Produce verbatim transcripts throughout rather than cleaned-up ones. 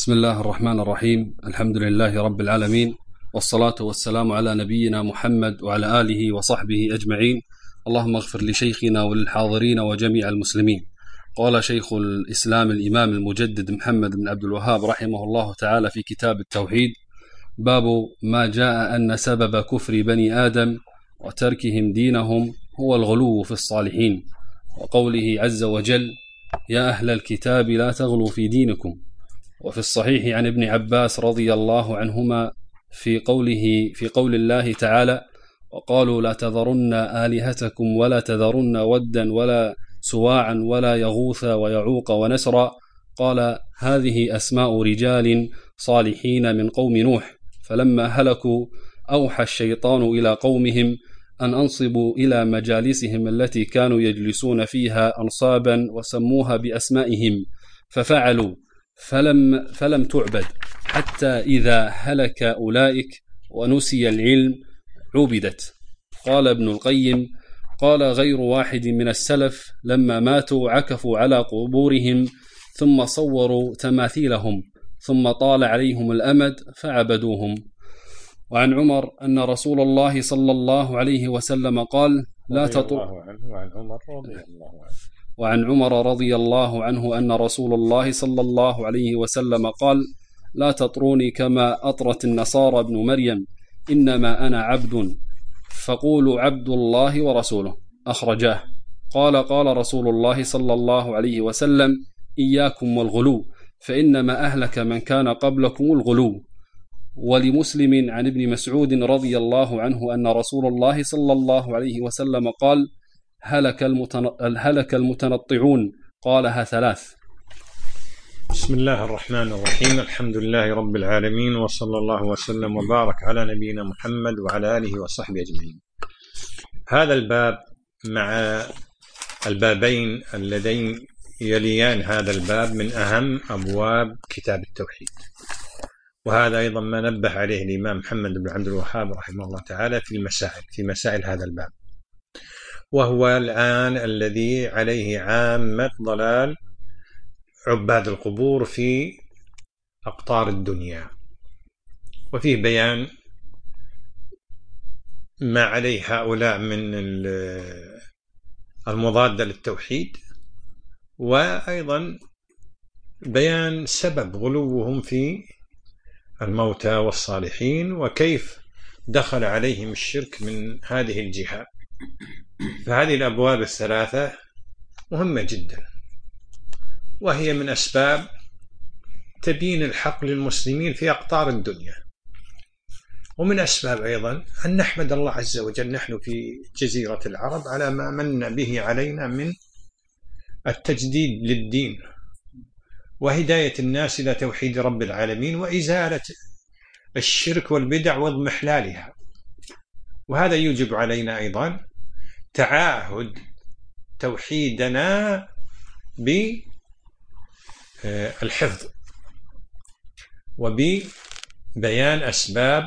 بسم الله الرحمن الرحيم. الحمد لله رب العالمين، والصلاة والسلام على نبينا محمد وعلى آله وصحبه أجمعين. اللهم اغفر لشيخنا وللحاضرين وجميع المسلمين. قال شيخ الإسلام الإمام المجدد محمد بن عبد الوهاب رحمه الله تعالى في كتاب التوحيد: باب ما جاء أن سبب كفر بني آدم وتركهم دينهم هو الغلو في الصالحين، وقوله عز وجل: يا أهل الكتاب لا تغلوا في دينكم. وفي الصحيح عن ابن عباس رضي الله عنهما في قوله في قول الله تعالى: وقالوا لا تذرن آلهتكم ولا تذرن ودا ولا سواعا ولا يغوث ويعوق ونسرا، قال: هذه أسماء رجال صالحين من قوم نوح، فلما هلكوا أوحى الشيطان إلى قومهم أن أنصبوا إلى مجالسهم التي كانوا يجلسون فيها أنصابا وسموها بأسمائهم، ففعلوا فلم, فلم تعبد حتى إذا هلك أولئك ونسي العلم عبدت. قال ابن القيم: قال غير واحد من السلف لما ماتوا عكفوا على قبورهم ثم صوروا تماثيلهم ثم طال عليهم الأمد فعبدوهم. وعن عمر أن رسول الله صلى الله عليه وسلم قال: لا تطر وعن عمر رضي الله عنه أن رسول الله صلى الله عليه وسلم قال: لا تطروني كما أطرت النصارى ابن مريم، إنما أنا عبد فقولوا عبد الله ورسوله. أخرجاه. قال: قال رسول الله صلى الله عليه وسلم: إياكم والغلو، فإنما أهلك من كان قبلكم الغلو. ولمسلم عن ابن مسعود رضي الله عنه أن رسول الله صلى الله عليه وسلم قال: هلك, المتن... هلك المتنطعون، قالها ثلاث. بسم الله الرحمن الرحيم. الحمد لله رب العالمين، وصلى الله وسلم وبارك على نبينا محمد وعلى آله وصحبه أجمعين. هذا الباب مع البابين اللذين يليان هذا الباب من أهم أبواب كتاب التوحيد، وهذا أيضا ما نبه عليه الإمام محمد بن عبد الوهاب رحمه الله تعالى في المسائل في مسائل هذا الباب، وهو الآن الذي عليه عامة ضلال عباد القبور في أقطار الدنيا، وفيه بيان ما عليه هؤلاء من المضادة للتوحيد، وأيضا بيان سبب غلوهم في الموتى والصالحين وكيف دخل عليهم الشرك من هذه الجهة. فهذه الأبواب الثلاثة مهمة جدا، وهي من أسباب تبيين الحق للمسلمين في أقطار الدنيا، ومن أسباب أيضا أن نحمد الله عز وجل نحن في جزيرة العرب على ما من به علينا من التجديد للدين وهداية الناس إلى توحيد رب العالمين وإزالة الشرك والبدع واضمحلالها. وهذا يوجب علينا أيضا تعاهد توحيدنا بالحفظ وببيان أسباب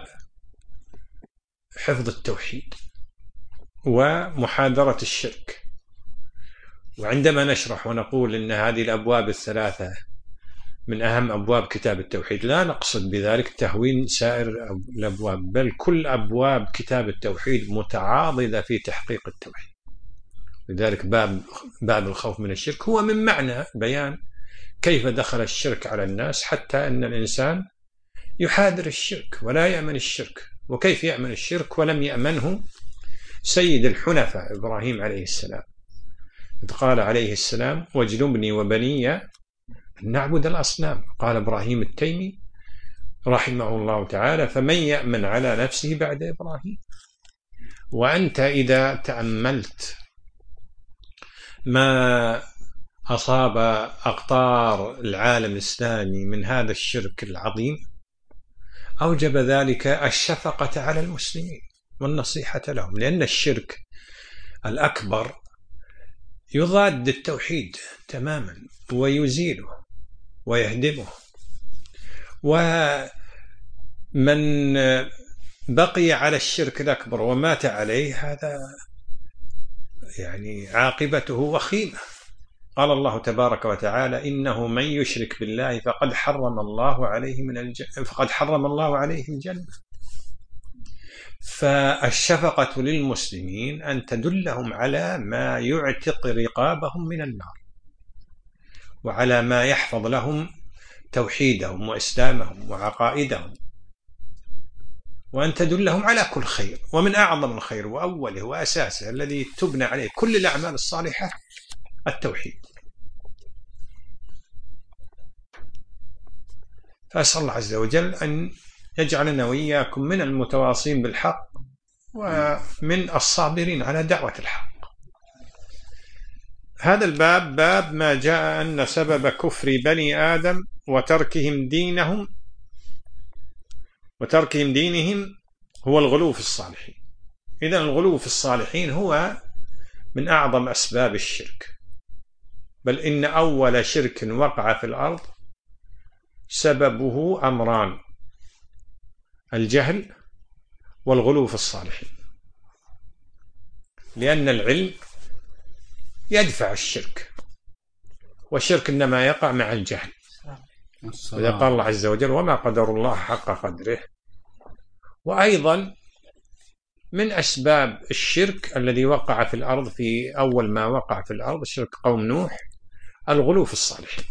حفظ التوحيد ومحاذرة الشرك. وعندما نشرح ونقول إن هذه الأبواب الثلاثة من أهم أبواب كتاب التوحيد، لا نقصد بذلك تهوين سائر الأبواب، بل كل أبواب كتاب التوحيد متعاضدة في تحقيق التوحيد. لذلك باب باب الخوف من الشرك هو من معنى بيان كيف دخل الشرك على الناس حتى أن الإنسان يحاذر الشرك ولا يأمن الشرك. وكيف يأمن الشرك ولم يأمنه سيد الحنفاء إبراهيم عليه السلام، إذ قال عليه السلام: واجنبني وبني أن نعبد الأصنام. قال إبراهيم التيمي رحمه الله تعالى: فمن يأمن على نفسه بعد إبراهيم؟ وأنت إذا تأملت ما أصاب أقطار العالم الإسلامي من هذا الشرك العظيم أوجب ذلك الشفقة على المسلمين والنصيحة لهم، لأن الشرك الأكبر يضاد التوحيد تماما ويزيله ويهدمه. ومن بقي على الشرك الأكبر ومات عليه هذا يعني عاقبته وخيمة، قال الله تبارك وتعالى: إنه من يشرك بالله فقد حرم الله عليه من الجنة فقد حرم الله عليه الجنة. فالشفقة للمسلمين أن تدلهم على ما يعتق رقابهم من النار، وعلى ما يحفظ لهم توحيدهم وإسلامهم وعقائدهم، وأن تدلهم على كل خير. ومن أعظم الخير وأوله وأساسه الذي تبنى عليه كل الأعمال الصالحة التوحيد. فأسأل الله عز وجل أن يجعلنا وإياكم من المتواصين بالحق ومن الصابرين على دعوة الحق. هذا الباب باب ما جاء أن سبب كفر بني آدم وتركهم دينهم وتركهم دينهم هو الغلو في الصالحين. إذن الغلو في الصالحين هو من أعظم أسباب الشرك، بل إن أول شرك وقع في الأرض سببه أمران: الجهل والغلو في الصالحين، لأن العلم يدفع الشرك، والشرك إنما يقع مع الجهل. وإذا قال الله عز وجل: وما قدر الله حق قدره. وأيضا من أسباب الشرك الذي وقع في الأرض في أول ما وقع في الأرض شرك قوم نوح الغلو في الصالحين.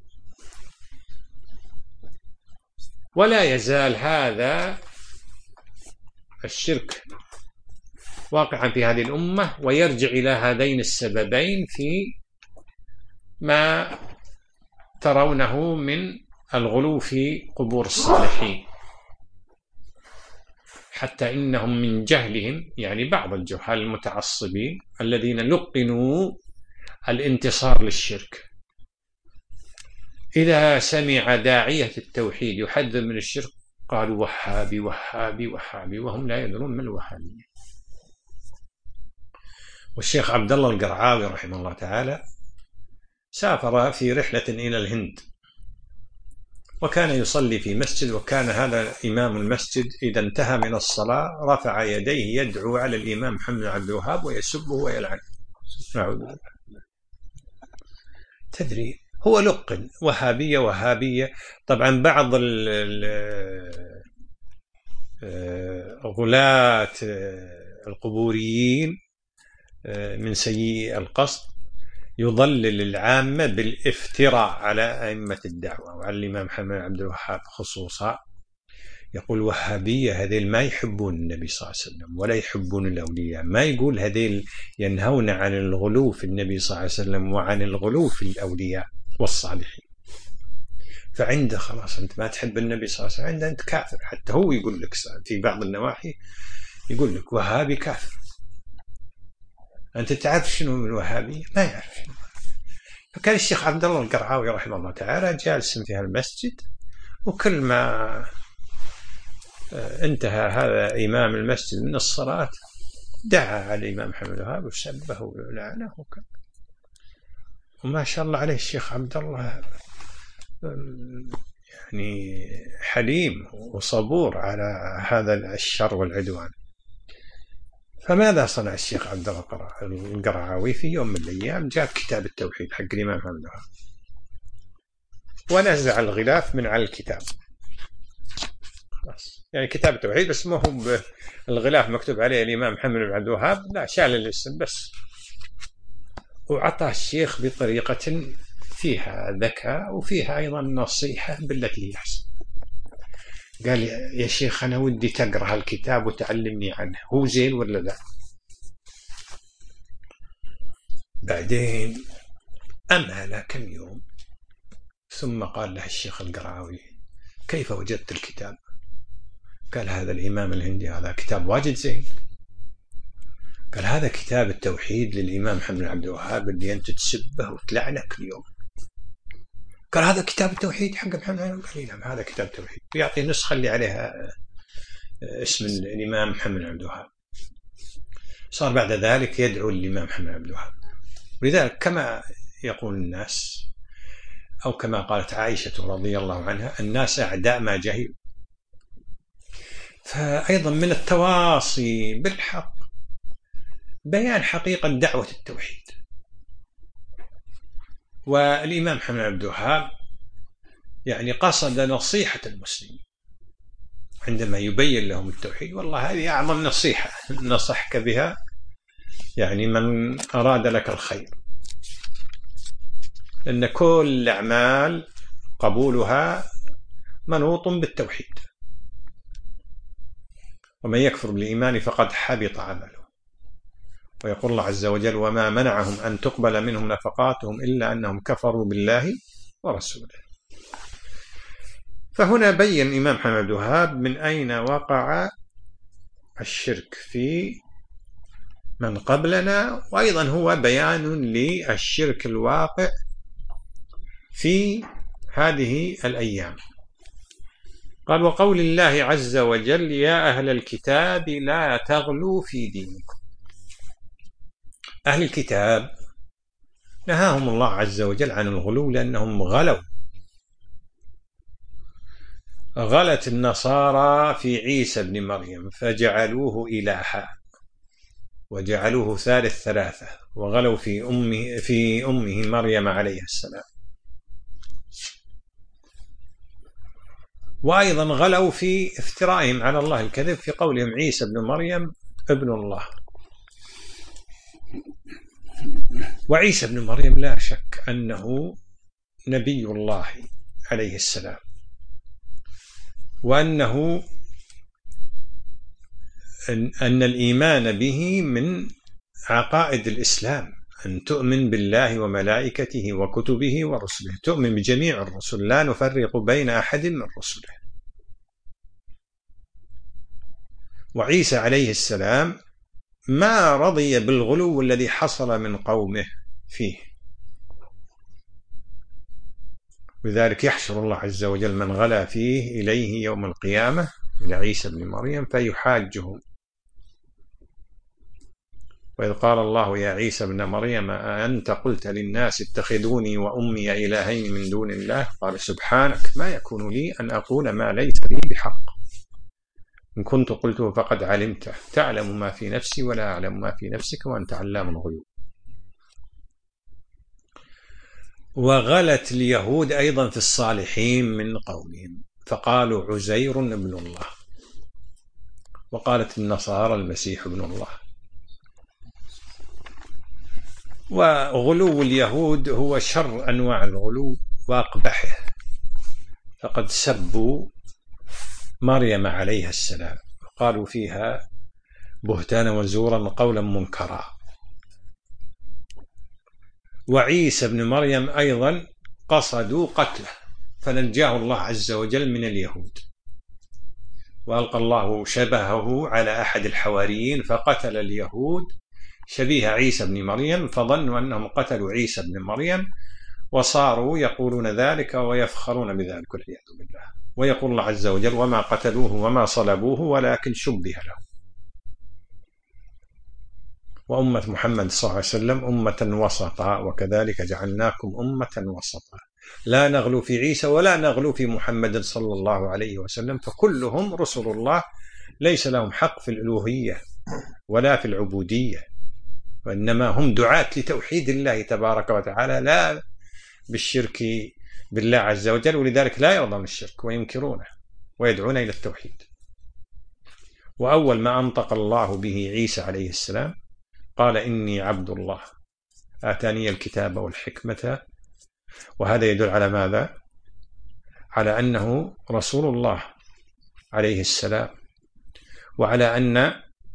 ولا يزال هذا الشرك واقعا في هذه الأمة، ويرجع إلى هذين السببين في ما ترونه من الغلو في قبور الصالحين، حتى إنهم من جهلهم، يعني بعض الجهال المتعصبين الذين لقنوا الانتصار للشرك، إذا سمع داعية التوحيد يحذر من الشرك قالوا: وهابي وهابي وهابي، وهم لا يدرون ما الوهابية. والشيخ عبد الله القرعاوي رحمه الله تعالى سافر في رحلة إلى الهند، وكان يصلي في مسجد، وكان هذا إمام المسجد إذا انتهى من الصلاة رفع يديه يدعو على الإمام محمد بن عبد الوهاب ويسبه ويلعنه. نعوذ بالله. تدري هو لقن وهابية وهابية. طبعا بعض غلاة القبوريين من سيء القصد يضلل العامة بالافتراء على أئمة الدعوة وعلى الإمام محمد بن عبد الوهاب خصوصا. يقول: وهابية هذيل ما يحبون النبي صلى الله عليه وسلم ولا يحبون الأولياء. ما يقول هذيل ينهون عن الغلو في النبي صلى الله عليه وسلم وعن الغلو في الأولياء والصالحين. فعنده خلاص أنت ما تحب النبي صلى الله عليه وسلم، عنده أنت كافر. حتى هو يقول لك في بعض النواحي يقول لك وهابي كافر. أنت تعرف شنو من الوهابية؟ ما يعرف شنو. فكان الشيخ عبد الله القرعاوي رحمه الله تعالى جالس في المسجد، وكل ما انتهى هذا إمام المسجد من الصلاة دعا على الإمام محمد بن الوهاب وسبه ولعنه وكذا. وما شاء الله عليه الشيخ عبد الله يعني حليم وصبور على هذا الشر والعدوان. فماذا صنع الشيخ عبد الله القرعاوي؟ في يوم من الأيام جاب كتاب التوحيد حق الإمام محمد بن الوهاب ونزع الغلاف من على الكتاب. بس يعني كتاب التوحيد بس ما هو الغلاف مكتوب عليه الإمام محمد بن عبد الوهاب، لا، شال الاسم بس. وعطاه الشيخ بطريقة فيها ذكاء وفيها أيضا نصيحة بالتي هي أحسن. قال: يا شيخ أنا ودي تقرأ هالكتاب وتعلمني عنه، هو زين ولا لا؟ بعدين أمهل كم يوم ثم قال له الشيخ القرعاوي: كيف وجدت الكتاب؟ قال: هذا الإمام الهندي هذا كتاب واجد زين. قال: هذا كتاب التوحيد للإمام محمد بن عبد الوهاب اللي أنت تسبه وتلعنه كل يوم. قال: هذا كتاب التوحيد حق محمد بن عبد الوهاب؟ قال: نعم هذا كتاب التوحيد. ويعطي نسخة اللي عليها اسم الإمام محمد بن عبد الوهاب. صار بعد ذلك يدعو الإمام محمد بن عبد الوهاب. ولذلك كما يقول الناس أو كما قالت عائشة رضي الله عنها: الناس أعداء ما جهلوا. فأيضا من التواصي بالحق بيان حقيقة دعوة التوحيد. والإمام محمد عبد الوهاب يعني قصد نصيحة المسلمين عندما يبين لهم التوحيد. والله هذه أعظم نصيحة نصحك بها يعني من أراد لك الخير، لأن كل الأعمال قبولها منوط بالتوحيد، ومن يكفر بالإيمان فقد حبط عمله. ويقول الله عز وجل: وما منعهم أن تقبل منهم نفقاتهم إلا أنهم كفروا بالله ورسوله. فهنا بين الإمام محمد عبد الوهاب من أين وقع الشرك في من قبلنا، وأيضا هو بيان للشرك الواقع في هذه الأيام. قال: وقول الله عز وجل: يا أهل الكتاب لا تغلوا في دينكم. أهل الكتاب نهاهم الله عز وجل عن الغلو لأنهم غلوا. غلت النصارى في عيسى بن مريم فجعلوه إلها وجعلوه ثالث ثلاثة، وغلوا في أمه, في أمه مريم عليه السلام. وأيضا غلوا في افترائهم على الله الكذب في قولهم عيسى بن مريم ابن الله. وعيسى بن مريم لا شك أنه نبي الله عليه السلام، وأنه أن الإيمان به من عقائد الإسلام، أن تؤمن بالله وملائكته وكتبه ورسله، تؤمن بجميع الرسل لا نفرق بين أحد من رسله. وعيسى عليه السلام ما رضي بالغلو الذي حصل من قومه فيه، لذلك يحشر الله عز وجل من غلا فيه إليه يوم القيامة إلى عيسى بن مريم فيحاجهم. وإذ قال الله يا عيسى ابن مريم أأنت قلت للناس اتخذوني وأمي إلهين من دون الله؟ قال سبحانك ما يكون لي أن أقول ما ليس لي بحق، إن كنت قلته فقد علمته، تعلم ما في نفسي ولا أعلم ما في نفسك وأنت علام الغيوب. وغلت اليهود أيضا في الصالحين من قومهم فقالوا عزير ابن الله، وقالت النصارى المسيح ابن الله. وغلو اليهود هو شر أنواع الغلو وأقبحه، فقد سبوا مريم عليها السلام قالوا فيها بهتانا وزورا قولا منكرا. وعيسى بن مريم أيضا قصدوا قتله فنجاه الله عز وجل من اليهود، وألقى الله شبهه على أحد الحواريين فقتل اليهود شبيه عيسى بن مريم، فظنوا أنهم قتلوا عيسى بن مريم وصاروا يقولون ذلك ويفخرون بذلك والعياذ بالله. ويقول الله عز وجل وما قتلوه وما صلبوه ولكن شبه له. وأمة محمد صلى الله عليه وسلم أمة وسطا وكذلك جعلناكم أمة وسطا لا نغلو في عيسى ولا نغلو في محمد صلى الله عليه وسلم، فكلهم رسل الله ليس لهم حق في الألوهية ولا في العبودية، وإنما هم دعاة لتوحيد الله تبارك وتعالى لا بالشرك بالله عز وجل، ولذلك لا يرضون الشرك وينكرونه ويدعون إلى التوحيد. وأول ما أنطق الله به عيسى عليه السلام قال إني عبد الله آتاني الكتاب والحكمة، وهذا يدل على ماذا؟ على أنه رسول الله عليه السلام، وعلى أن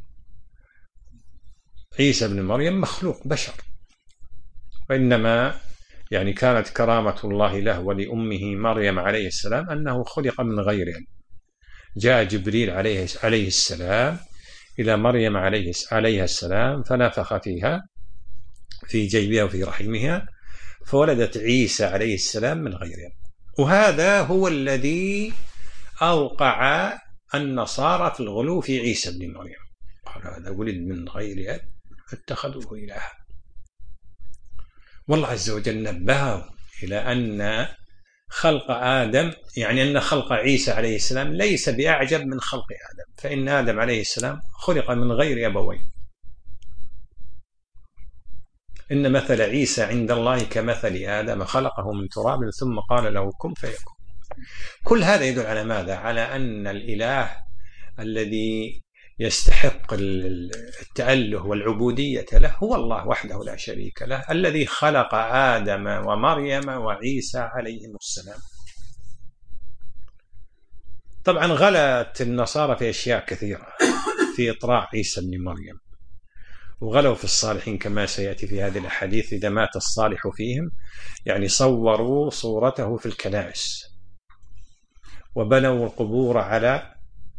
عيسى بن مريم مخلوق بشر، وإنما يعني كانت كرامة الله له ولأمه مريم عليه السلام أنه خلق من غير علم. جاء جبريل عليه عليه السلام إلى مريم عليه عليها السلام فنفخ فيها في جيبها وفي رحمها فولدت عيسى عليه السلام من غير علم. وهذا هو الذي أوقع النصارى في الغلو في عيسى بن مريم، قال هذا ولد من غير علم اتخذوه إلها. والله عز وجل نبهه إلى أن خلق آدم يعني أن خلق عيسى عليه السلام ليس بأعجب من خلق آدم، فإن آدم عليه السلام خلق من غير أبوين، إن مثل عيسى عند الله كمثل آدم خلقه من تراب ثم قال له كن فيكون. كل هذا يدل على ماذا؟ على أن الإله الذي يستحق التأله والعبودية له هو الله وحده لا شريك له، الذي خلق آدم ومريم وعيسى عليهم السلام. طبعا غلت النصارى في أشياء كثيرة في إطراء عيسى بن مريم، وغلوا في الصالحين كما سيأتي في هذه الأحاديث إذا مات الصالح فيهم، يعني صوروا صورته في الكنائس وبنوا القبور على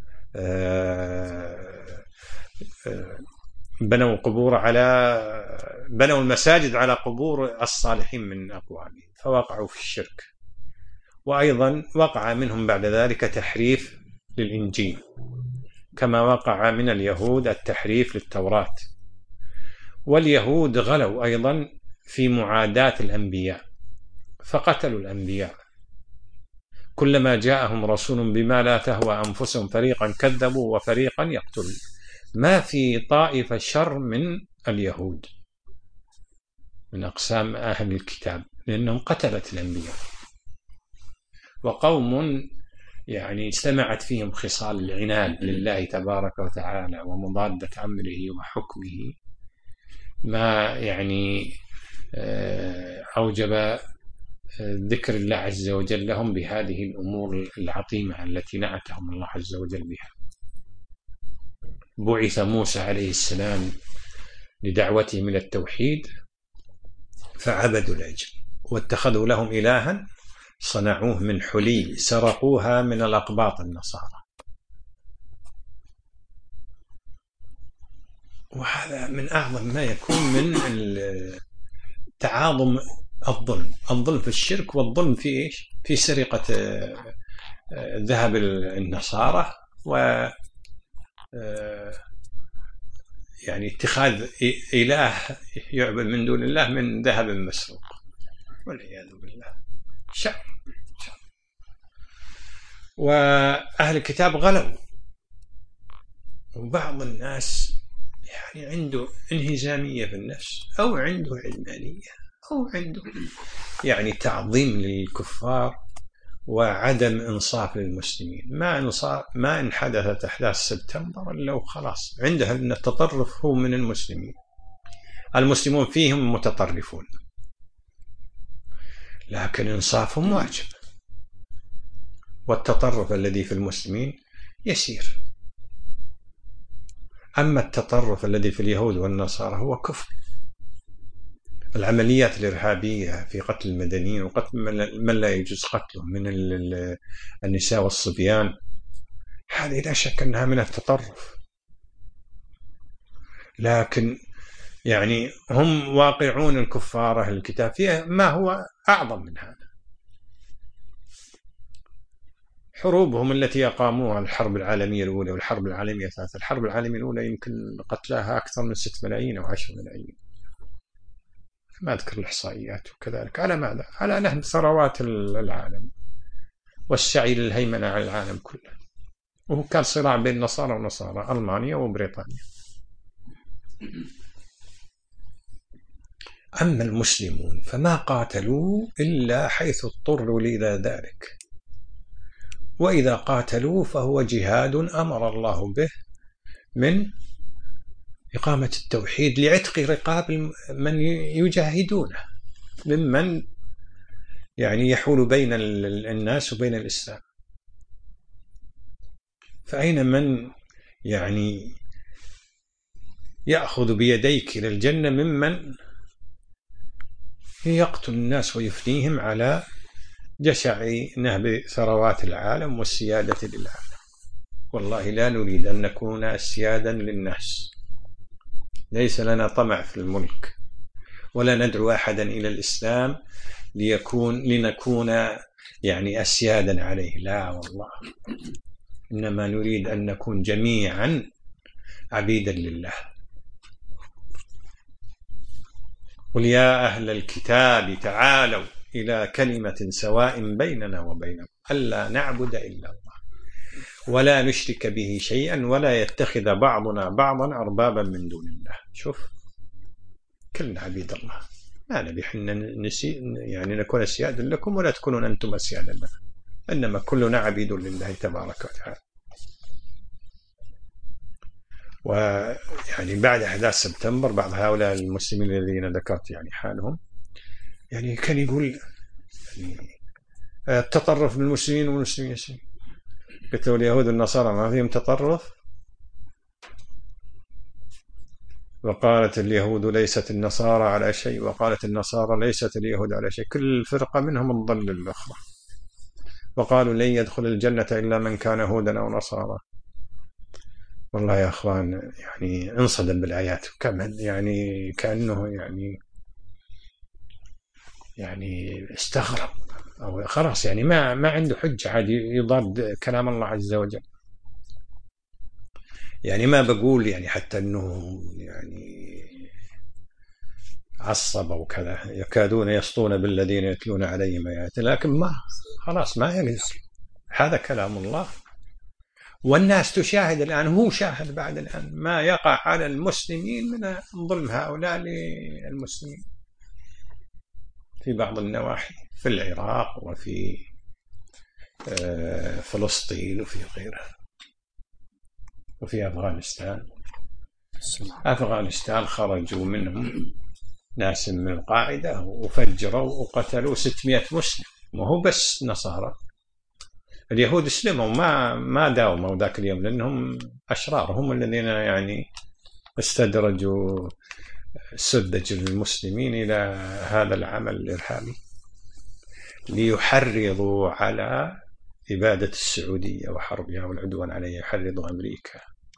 بنوا القبور على بنوا المساجد على قبور الصالحين من أقوامهم، فوقعوا في الشرك. وأيضا وقع منهم بعد ذلك تحريف للإنجيل، كما وقع من اليهود التحريف للتوراة. واليهود غلوا أيضا في معاداة الأنبياء فقتلوا الأنبياء، كلما جاءهم رسول بما لا تهوى أنفسهم فريقا كذبوا وفريقا يقتلون. ما في طائفة شر من اليهود من أقسام أهل الكتاب، لأنهم قتلت الأنبياء، وقوم يعني اجتمعت فيهم خصال العناد لله تبارك وتعالى ومضادة أمره وحكمه، ما يعني أوجب ذكر الله عز وجل لهم بهذه الأمور العظيمة التي نعتهم الله عز وجل بها. بعث موسى عليه السلام لدعوتهم إلى التوحيد فعبدوا العجل واتخذوا لهم إلها صنعوه من حلي سرقوها من الأقباط النصارى. وهذا من أعظم ما يكون من تعاظم الظلم، الظلم في الشرك والظلم في إيش؟ في سرقة ذهب النصارى و يعني اتخاذ إله يعبد من دون الله من ذهب مسروق، والعياذ بالله. شر. وأهل الكتاب غلوا، وبعض الناس يعني عنده انهزامية في النفس، أو عنده علمانية، أو عنده يعني تعظيم للكفار وعدم إنصاف للمسلمين. ما إنصاف ما إن حدثت أحداث سبتمبر إلا وخلاص عندها أن التطرف هو من المسلمين، المسلمون فيهم متطرفون، لكن إنصافهم واجب، والتطرف الذي في المسلمين يسير. أما التطرف الذي في اليهود والنصارى هو كفر. العمليات الإرهابية في قتل المدنيين وقتل من لا يجوز قتله من النساء والصبيان، هذه لا شك أنها من التطرف، لكن يعني هم واقعون الكفار أهل الكتاب فيها ما هو أعظم من هذا. حروبهم التي أقاموها الحرب العالمية الأولى والحرب العالمية الثالثة، الحرب العالمية الأولى يمكن قتلاها أكثر من ستة ملايين أو عشرة ملايين، ما أذكر الإحصائيات. وكذلك على ماذا؟ على نهب ثروات العالم والسعي للهيمنة على العالم كله. وهو كان صراع بين النصارى ونصارى ألمانيا وبريطانيا. أما المسلمون فما قاتلوا إلا حيث اضطروا إلى ذلك، وإذا قاتلوا فهو جهاد أمر الله به من إقامة التوحيد لعتق رقاب من يجاهدونه ممن يعني يحول بين الناس وبين الإسلام. فأين من يعني يأخذ بيديك إلى الجنة ممن يقتل الناس ويفنيهم على جشع نهب ثروات العالم والسيادة للعالم؟ والله لا نريد أن نكون سيادا للناس، ليس لنا طمع في الملك، ولا ندعو أحدا إلى الإسلام ليكون لنكون يعني أسيادا عليه، لا والله، إنما نريد أن نكون جميعا عبيدا لله. قل يا أهل الكتاب تعالوا إلى كلمة سواء بيننا وبينكم ألا نعبد إلا الله ولا نشرك به شيئا ولا يتخذ بعضنا بعضا أربابا من دون الله. شوف كلنا عبيد الله، ما نبي حنا نسي يعني نكون أسيادا لكم ولا تكونون أنتم أسيادا لنا، إنما كلنا عبيد لله تبارك وتعالى. ويعني بعد أحداث سبتمبر بعض هؤلاء المسلمين الذين ذكرت يعني حالهم يعني كان يقول يعني التطرف بالمسلمين والمسلمين يسلمون. قلت له اليهود والنصارى ما فيهم تطرف؟ وقالت اليهود ليست النصارى على شيء، وقالت النصارى ليست اليهود على شيء، كل فرقة منهم تضل الأخرى. وقالوا لن يدخل الجنة إلا من كان هودا أو نصارى. والله يا أخوان يعني انصدم بالآيات، كمان يعني كأنه يعني يعني استغرب أو خلاص يعني ما ما عنده حجة عاد يضاد كلام الله عز وجل. يعني ما بقول يعني حتى أنه يعني عصب أو كذا، يكادون يسطون بالذين يتلون عليهم آياته، لكن ما خلاص ما يجوز، هذا كلام الله والناس تشاهد الآن، هو شاهد بعد الآن ما يقع على المسلمين من ظلم هؤلاء للمسلمين في بعض النواحي، في العراق وفي فلسطين وفي غيرها وفي أفغانستان. أفغانستان خرجوا منهم ناس من القاعدة وفجروا وقتلوا ستمائة مسلم، وهو بس نصارى. اليهود اسلموا ما ما داوموا ذاك اليوم لأنهم أشرار، هم الذين يعني استدرجوا سذج المسلمين إلى هذا العمل الإرهابي ليحرضوا على إبادة السعودية وحربها والعدوان عليها، يحرضوا أمريكا.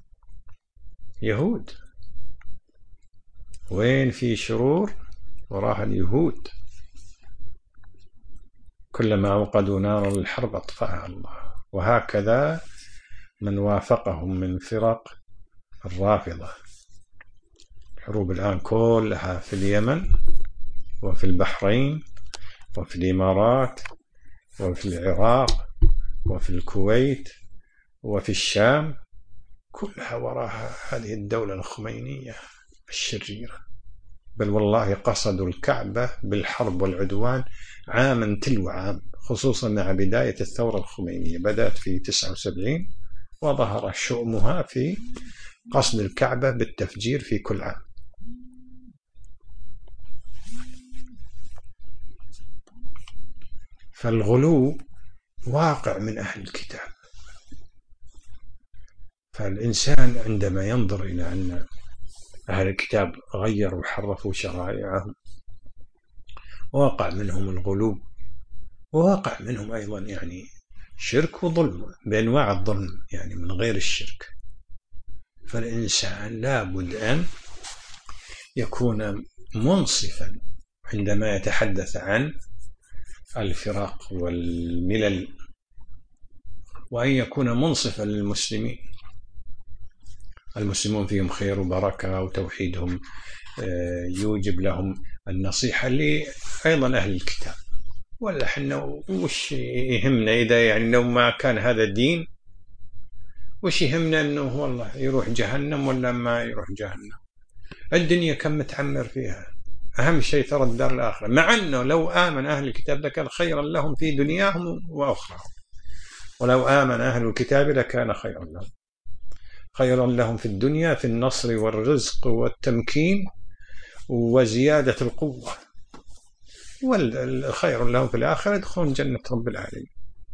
يهود وين في شرور وراها اليهود، كلما أوقدوا نارا للحرب أطفأها الله. وهكذا من وافقهم من فرق الرافضة. الحروب الآن كلها في اليمن وفي البحرين وفي الإمارات وفي العراق وفي الكويت وفي الشام، كلها وراها هذه الدولة الخمينية الشريرة. بل والله قصدوا الكعبة بالحرب والعدوان عاما تلو عام، خصوصا مع بداية الثورة الخمينية، بدأت في تسعة وسبعين وظهر شؤمها في قصد الكعبة بالتفجير في كل عام. فالغلو واقع من أهل الكتاب. فالإنسان عندما ينظر إلى أن أهل الكتاب غيروا وحرفوا شرائعهم ووقع منهم الغلو، ووقع منهم أيضا يعني شرك وظلم بأنواع الظلم يعني من غير الشرك، فالإنسان لابد أن يكون منصفا عندما يتحدث عن الفرق والملل، وأن يكون منصفا للمسلمين. المسلمون فيهم خير وبركة وتوحيدهم يوجب لهم النصيحة لأيضا أهل الكتاب. ولا حنا وش يهمنا إذا يعني لو ما كان هذا الدين، وش يهمنا أنه والله يروح جهنم ولا ما يروح جهنم؟ الدنيا كم متعمر فيها، أهم شيء ترى الدار الآخرة. مع أنه لو آمن أهل الكتاب لكان خيرا لهم في دنياهم وأخراهم، ولو آمن أهل الكتاب لكان خيرا لهم، خيرا لهم في الدنيا في النصر والرزق والتمكين وزيادة القوة، والخير لهم في الآخرة يدخلون جنة رب العالمين.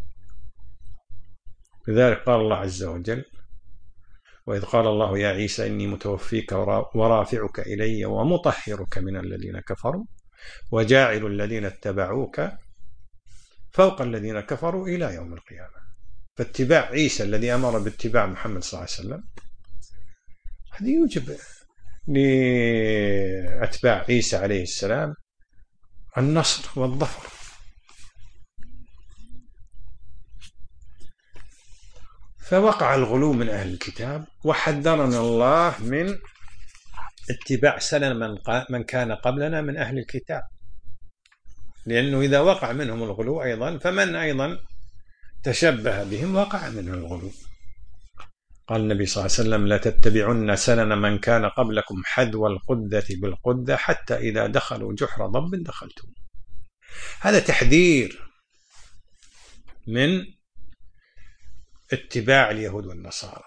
لذلك قال الله عز وجل: وإذ قال الله يا عيسى إني متوفيك ورافعك إلي ومطهرك من الذين كفروا وجاعل الذين اتبعوك فوق الذين كفروا إلى يوم القيامة. فاتباع عيسى الذي أمر باتباع محمد صلى الله عليه وسلم هذا يوجب لأتباع عيسى عليه السلام النصر والظفر. فوقع الغلو من أهل الكتاب، وحذرنا الله من اتباع سنن من كان قبلنا من أهل الكتاب، لأنه إذا وقع منهم الغلو أيضا فمن أيضا تشبه بهم وقع منه الغلو. قال النبي صلى الله عليه وسلم: لا تتبعن سنن من كان قبلكم حذو القدة بالقدة حتى إذا دخلوا جحر ضب دخلتم. هذا تحذير من اتباع اليهود والنصارى.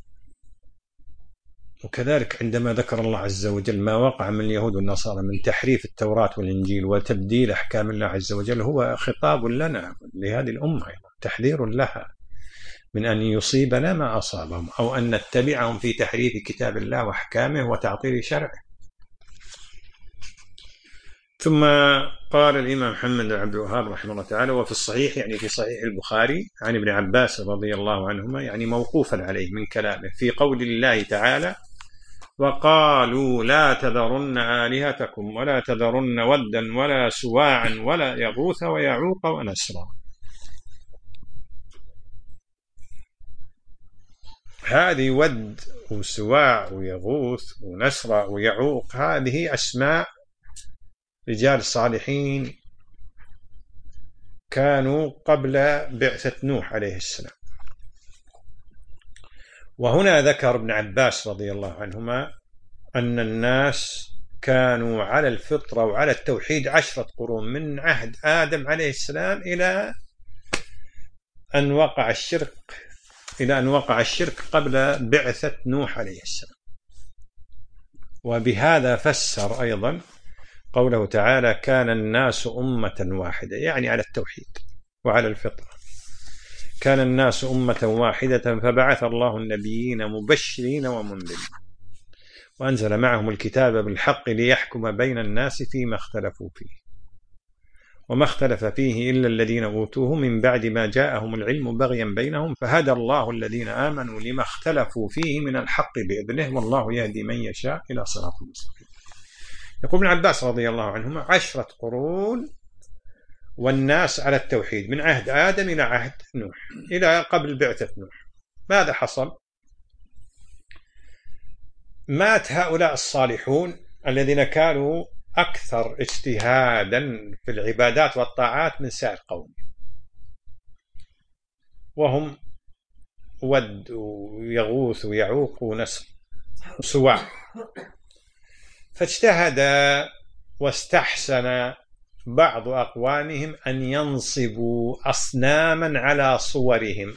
وكذلك عندما ذكر الله عز وجل ما وقع من اليهود والنصارى من تحريف التوراة والإنجيل وتبديل أحكام الله عز وجل، هو خطاب لنا لهذه الأمة، تحذير لها من أن يصيبنا ما أصابهم أو أن نتبعهم في تحريف كتاب الله وأحكامه وتعطيل شرعه. ثم قال الإمام محمد بن عبد الوهاب رحمه الله تعالى: وفي الصحيح، يعني في صحيح البخاري، عن ابن عباس رضي الله عنهما، يعني موقوفا عليه من كلامه، في قول الله تعالى: وقالوا لا تذرن آلهتكم ولا تذرن ودا ولا سواعا ولا يغوث ويعوق ونسرا. هذه ود وسواع ويغوث ونسرا ويعوق هذه أسماء رجال صالحين كانوا قبل بعثة نوح عليه السلام. وهنا ذكر ابن عباس رضي الله عنهما أن الناس كانوا على الفطرة وعلى التوحيد عشرة قرون، من عهد آدم عليه السلام إلى أن وقع الشرك إلى أن وقع الشرك قبل بعثة نوح عليه السلام. وبهذا فسر أيضا قوله تعالى: كان الناس أمة واحدة، يعني على التوحيد وعلى الفطرة. كان الناس أمة واحدة فبعث الله النبيين مبشرين ومنذرين وأنزل معهم الكتاب بالحق ليحكم بين الناس فيما اختلفوا فيه وما اختلف فيه إلا الذين أوتوه من بعد ما جاءهم العلم بغيا بينهم فهدى الله الذين آمنوا لما اختلفوا فيه من الحق بإذنه والله يهدي من يشاء إلى صراط مستقيم. يقول ابن عباس رضي الله عنهما: عشرة قرون والناس على التوحيد من عهد آدم إلى عهد نوح إلى قبل بعثة نوح. ماذا حصل؟ مات هؤلاء الصالحون الذين كانوا أكثر اجتهادا في العبادات والطاعات من سائر قوم، وهم ود ويغوث ويعوق ونسر وسواع. فاجتهد واستحسن بعض أقوامهم أن ينصبوا أصناما على صورهم.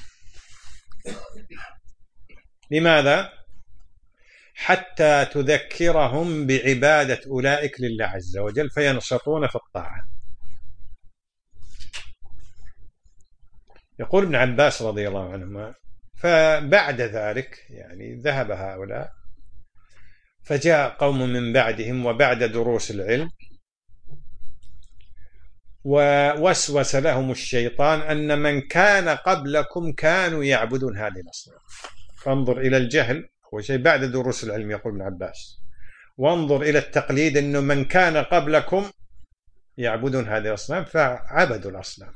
لماذا؟ حتى تذكرهم بعبادة أولئك لله عز وجل فينشطون في الطاعة. يقول ابن عباس رضي الله عنهما: فبعد ذلك يعني ذهب هؤلاء فجاء قوم من بعدهم وبعد دروس العلم ووسوس لهم الشيطان أن من كان قبلكم كانوا يعبدون هذه الأصنام. فانظر إلى الجهل، هو شيء بعد دروس العلم يقول ابن عباس، وانظر إلى التقليد أنه من كان قبلكم يعبدون هذه الأصنام فعبدوا الأصنام.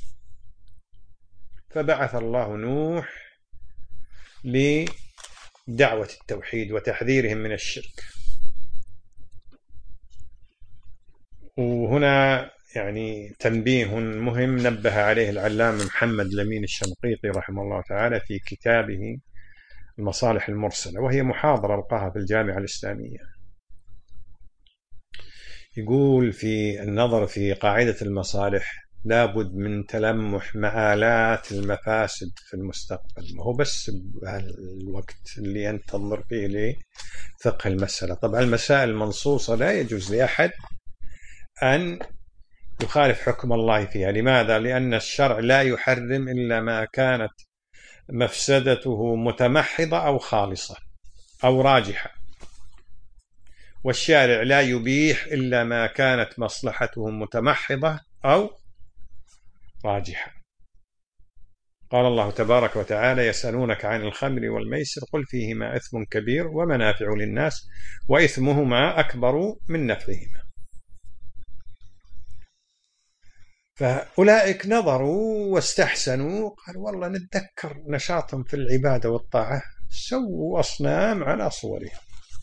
فبعث الله نوح لدعوة التوحيد وتحذيرهم من الشرك. وهنا يعني تنبيه مهم نبه عليه العلامة محمد الأمين الشنقيطي رحمه الله تعالى في كتابه المصالح المرسلة، وهي محاضرة ألقاها في الجامعة الإسلامية. يقول في النظر في قاعدة المصالح لابد من تلمح مآلات المفاسد في المستقبل، ما هو بس الوقت اللي أنت تنظر فيه لفقه المسألة. طبعا المسائل المنصوصة لا يجوز لأحد أن يخالف حكم الله فيها. لماذا؟ لأن الشرع لا يحرم إلا ما كانت مفسدته متمحضة أو خالصة أو راجحة، والشارع لا يبيح إلا ما كانت مصلحته متمحضة أو راجحة. قال الله تبارك وتعالى: يسألونك عن الخمر والميسر قل فيهما إثم كبير ومنافع للناس وإثمهما أكبر من نفعهما. فأولئك نظروا واستحسنوا، قالوا والله نتذكر نشاطهم في العبادة والطاعة، سووا أصنام على صورها.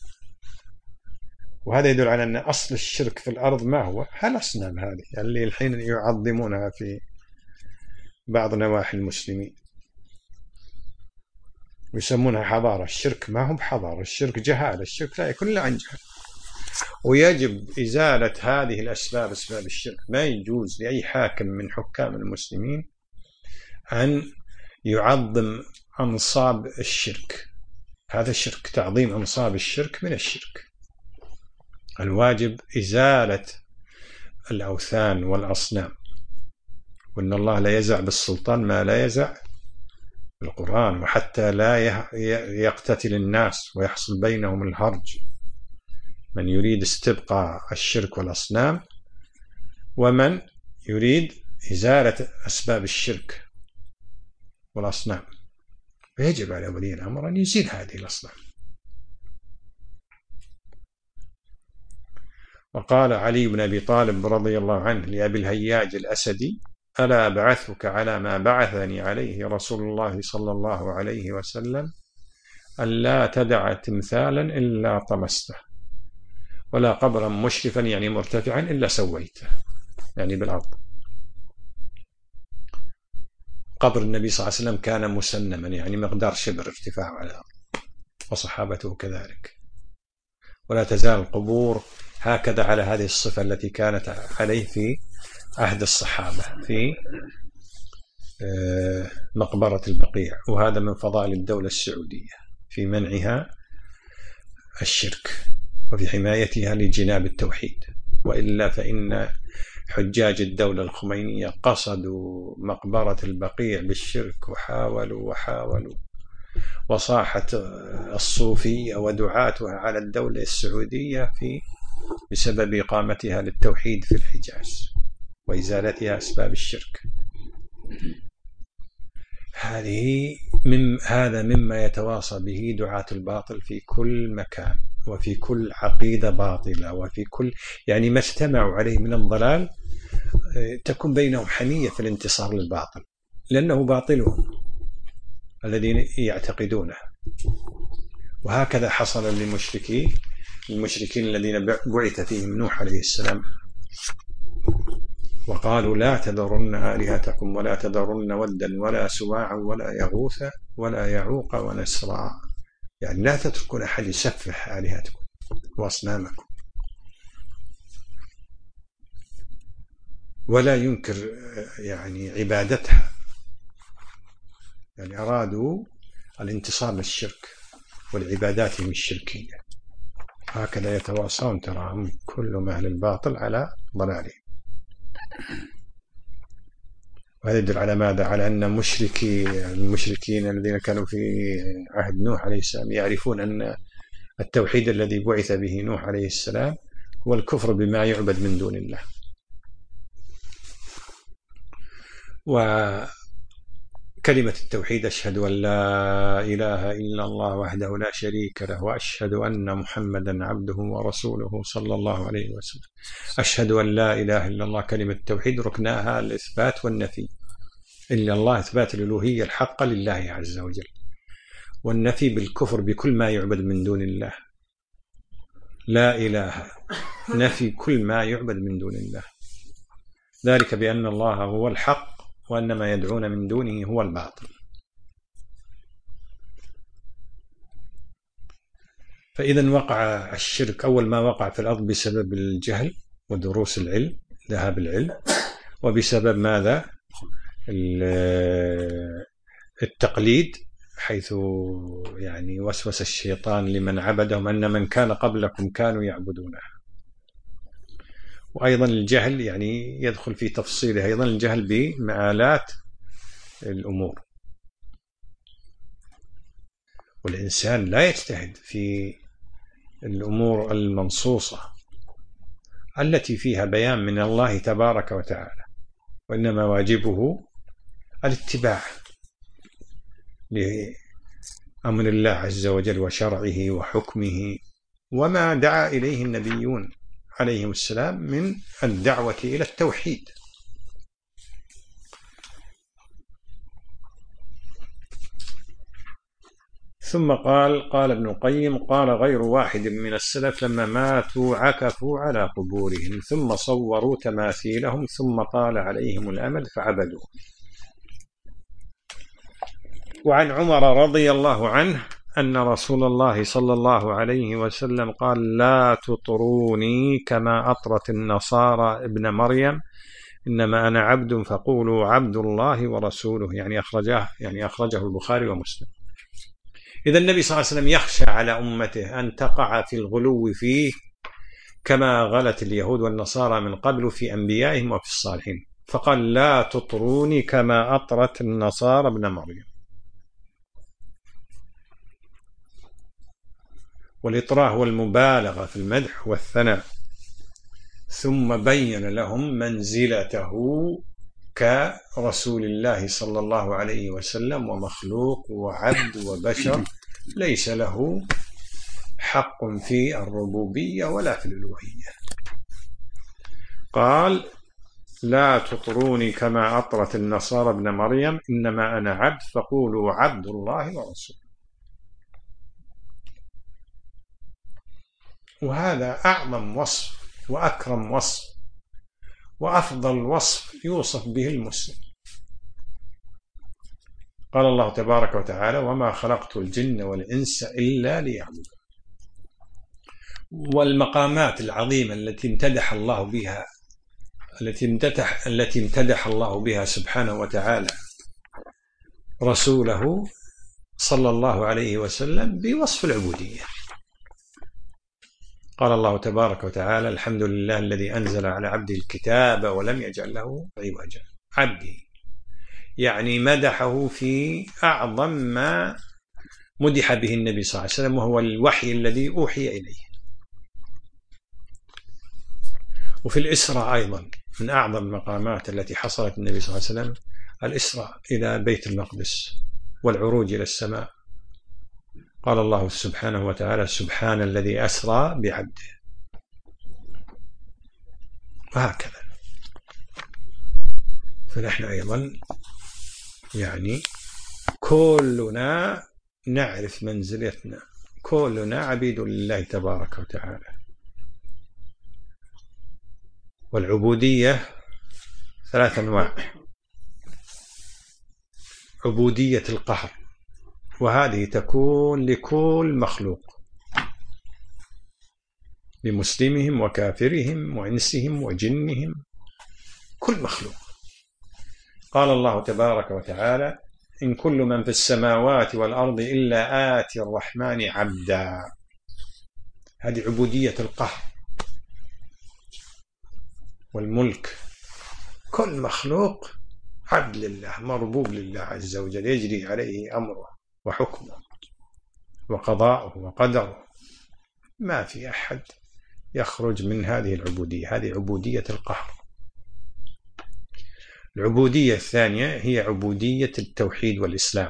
وهذا يدل على أن أصل الشرك في الأرض ما هو؟ هالأصنام هذه اللي الحين يعظمونها في بعض نواحي المسلمين. ويسمونها حضارة. الشرك ما هم حضارة، الشرك جهالة، الشرك لا يكون إلا عن جهل. ويجب إزالة هذه الأسباب، أسباب الشرك. ما يجوز لأي حاكم من حكام المسلمين أن يعظم أنصاب الشرك. هذا الشرك، تعظيم أنصاب الشرك من الشرك. الواجب إزالة الأوثان والأصنام، وإن الله لا يزع بالسلطان ما لا يزع بالقرآن، وحتى لا يقتتل الناس ويحصل بينهم الهرج من يريد استبقاء الشرك والأصنام، ومن يريد إزالة أسباب الشرك والأصنام. فيجب على ولي الأمر أن يزيل هذه الأصنام. وقال علي بن أبي طالب رضي الله عنه لأبي الهياج الأسدي: ألا أبعثك على ما بعثني عليه رسول الله صلى الله عليه وسلم، ألا تدع تمثالا إلا طمسته، ولا قبرا مشرفا يعني مرتفعا إلا سويته، يعني بالأرض. قبر النبي صلى الله عليه وسلم كان مسنما، يعني مقدار شبر ارتفاعه على الأرض، وصحابته كذلك. ولا تزال القبور هكذا على هذه الصفة التي كانت عليه في عهد الصحابة في مقبرة البقيع. وهذا من فضائل الدولة السعودية في منعها الشرك وفي حمايتها لجناب التوحيد. وإلا فإن حجاج الدولة الخمينية قصدوا مقبرة البقيع بالشرك، وحاولوا وحاولوا وصاحت الصوفية ودعاتها على الدولة السعودية في بسبب إقامتها للتوحيد في الحجاز وإزالتها أسباب الشرك. هذه من هذا مما يتواصى به دعاة الباطل في كل مكان، وفي كل عقيدة باطلة، وفي كل يعني ما اجتمعوا عليه من الضلال تكون بينهم حمية في الانتصار للباطل، لأنه باطلهم الذين يعتقدونه. وهكذا حصل للمشركين المشركين الذين بعث فيهم نوح عليه السلام، وقالوا: لا تذرن آلهتكم ولا تذرن ودا ولا سواعا ولا يغوث ولا يعوق ونسرا، يعني لا تتركون أحد يسفح آلهتكم وأصنامكم ولا ينكر يعني عبادتها. يعني أرادوا الانتصار للشرك والعباداتهم الشركية. هكذا يتواصون تراهم كل أهل الباطل على ضلاله. وهذا يدل على ماذا؟ على أن مشركي المشركين الذين كانوا في عهد نوح عليه السلام يعرفون أن التوحيد الذي بعث به نوح عليه السلام هو الكفر بما يعبد من دون الله. وكلمة التوحيد: أشهد أن لا إله إلا الله وحده لا شريك له وأشهد أن محمدا عبده ورسوله صلى الله عليه وسلم. أشهد أن لا إله إلا الله، كلمة التوحيد ركناها الإثبات والنفي. إلا الله إثبات الألوهية الحقة لله عز وجل، والنفي بالكفر بكل ما يعبد من دون الله. لا إله نفي كل ما يعبد من دون الله، ذلك بأن الله هو الحق وأن ما يدعون من دونه هو الباطل. فإذا وقع الشرك أول ما وقع في الأرض بسبب الجهل ودروس العلم، ذهاب العلم، وبسبب ماذا؟ التقليد، حيث يعني وسوس الشيطان لمن عبدهم أن من كان قبلكم كانوا يعبدونه. وأيضا الجهل يعني يدخل في تفصيله أيضا الجهل بمآلات الأمور، والإنسان لا يجتهد في الأمور المنصوصة التي فيها بيان من الله تبارك وتعالى، وإنما واجبه الاتباع لأمر الله عز وجل وشرعه وحكمه وما دعا إليه النبيون عليهم السلام من الدعوة إلى التوحيد. ثم قال قال ابن القيم: قال غير واحد من السلف لما ماتوا عكفوا على قبورهم ثم صوروا تماثيلهم ثم طال عليهم الأمد فعبدوا. وعن عمر رضي الله عنه أن رسول الله صلى الله عليه وسلم قال لا تطروني كما أطرت النصارى ابن مريم إنما أنا عبد فقولوا عبد الله ورسوله، يعني أخرجه يعني أخرجه البخاري ومسلم. إذا النبي صلى الله عليه وسلم يخشى على أمته أن تقع في الغلو فيه كما غلت اليهود والنصارى من قبل في أنبيائهم وفي الصالحين، فقال لا تطروني كما أطرت النصارى ابن مريم. والإطراء هو المبالغة في المدح والثناء، ثم بين لهم منزلته كرسول الله صلى الله عليه وسلم ومخلوق وعبد وبشر ليس له حق في الربوبية ولا في الألوهية. قال لا تطروني كما أطرت النصارى ابن مريم إنما أنا عبد فقولوا عبد الله ورسوله. وهذا أعظم وصف وأكرم وصف وأفضل وصف يوصف به المسلم. قال الله تبارك وتعالى وما خلقت الجن والإنس إلا ليعبدون. والمقامات العظيمة التي امتدح الله بها التي امتدح التي امتدح الله بها سبحانه وتعالى رسوله صلى الله عليه وسلم بوصف العبودية. قال الله تبارك وتعالى الحمد لله الذي أنزل على عبده الكتاب ولم يجعل له عوجا. عبدي يعني مدحه في أعظم ما مدح به النبي صلى الله عليه وسلم، وهو الوحي الذي أوحي إليه. وفي الإسراء أيضا من أعظم المقامات التي حصلت النبي صلى الله عليه وسلم الإسراء إلى بيت المقدس والعروج إلى السماء. قال الله سبحانه وتعالى سبحان الذي أسرى بعبده. وهكذا فنحن أيضا يعني كلنا نعرف منزلتنا، كلنا عبيد لله تبارك وتعالى. والعبودية ثلاث أنواع: عبودية القهر، وهذه تكون لكل مخلوق، لمسلمهم وكافرهم وإنسهم وجنهم، كل مخلوق. قال الله تبارك وتعالى إن كل من في السماوات والأرض إلا آتي الرحمن عبدا. هذه عبودية القهر والملك. كل مخلوق عبد لله مربوب لله عز وجل، يجري عليه أمره وحكمه وقضاؤه وقدره. ما في أحد يخرج من هذه العبودية. هذه عبودية القهر. العبودية الثانية هي عبودية التوحيد والإسلام.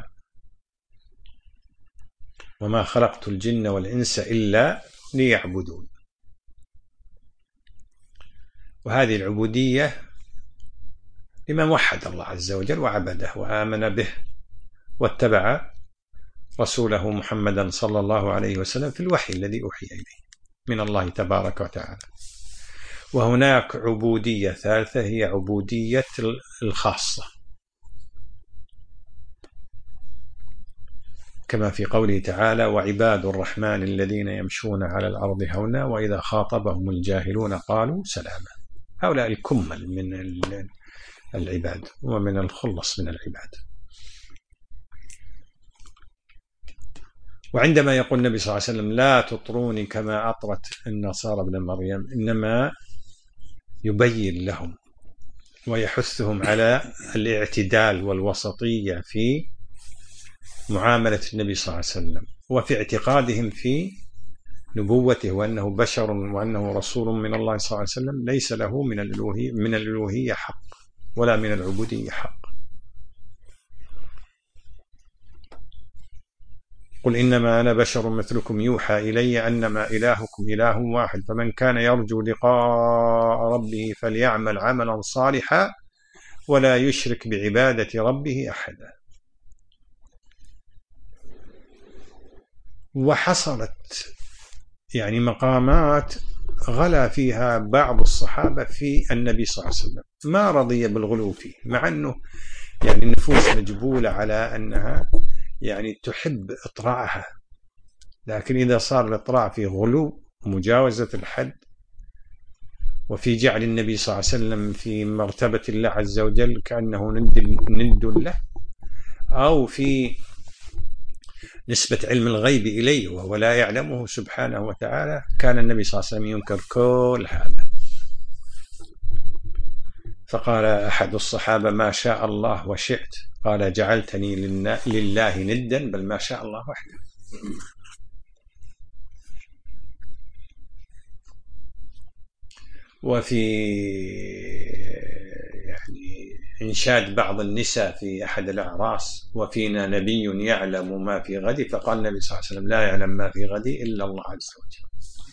وما خلقت الجن والإنس إلا ليعبدون. وهذه العبودية لمن وحد الله عز وجل وعبده وآمن به واتبع رسوله محمدا صلى الله عليه وسلم في الوحي الذي أوحي إليه من الله تبارك وتعالى. وهناك عبودية ثالثة هي عبودية الخاصة، كما في قوله تعالى وعباد الرحمن الذين يمشون على الأرض هونا وإذا خاطبهم الجاهلون قالوا سلاما. هؤلاء الكمل من العباد ومن الخلص من العباد. وعندما يقول النبي صلى الله عليه وسلم لا تطروني كما أطرت النصارى ابن مريم، إنما يبين لهم ويحثهم على الاعتدال والوسطية في معاملة النبي صلى الله عليه وسلم وفي اعتقادهم في نبوته وأنه بشر وأنه رسول من الله صلى الله عليه وسلم ليس له من الألوهية من الألوهية حق ولا من العبودية حق. قل إنما أنا بشر مثلكم يوحى إلي أنما إلهكم إله واحد فمن كان يرجو لقاء ربه فليعمل عملا صالحا ولا يشرك بعبادة ربه أحدا. وحصلت يعني مقامات غلا فيها بعض الصحابة في النبي صلى الله عليه وسلم، ما رضي بالغلو فيه، مع أنه يعني النفوس مجبولة على أنها يعني تحب إطراءها، لكن إذا صار الإطراء في غلو مجاوزة الحد وفي جعل النبي صلى الله عليه وسلم في مرتبة الله عز وجل كأنه ند له، أو في نسبة علم الغيب إليه وهو لا يعلمه سبحانه وتعالى، كان النبي صلى الله عليه وسلم ينكر كل هذا. فقال أحد الصحابة: ما شاء الله وشئت. قال: جعلتني لله ندا، بل ما شاء الله وحده. وفي يعني إنشاد بعض النساء في أحد الأعراس: وفينا نبي يعلم ما في غد، فقال النبي صلى الله عليه وسلم: لا يعلم ما في غد إلا الله عز وجل.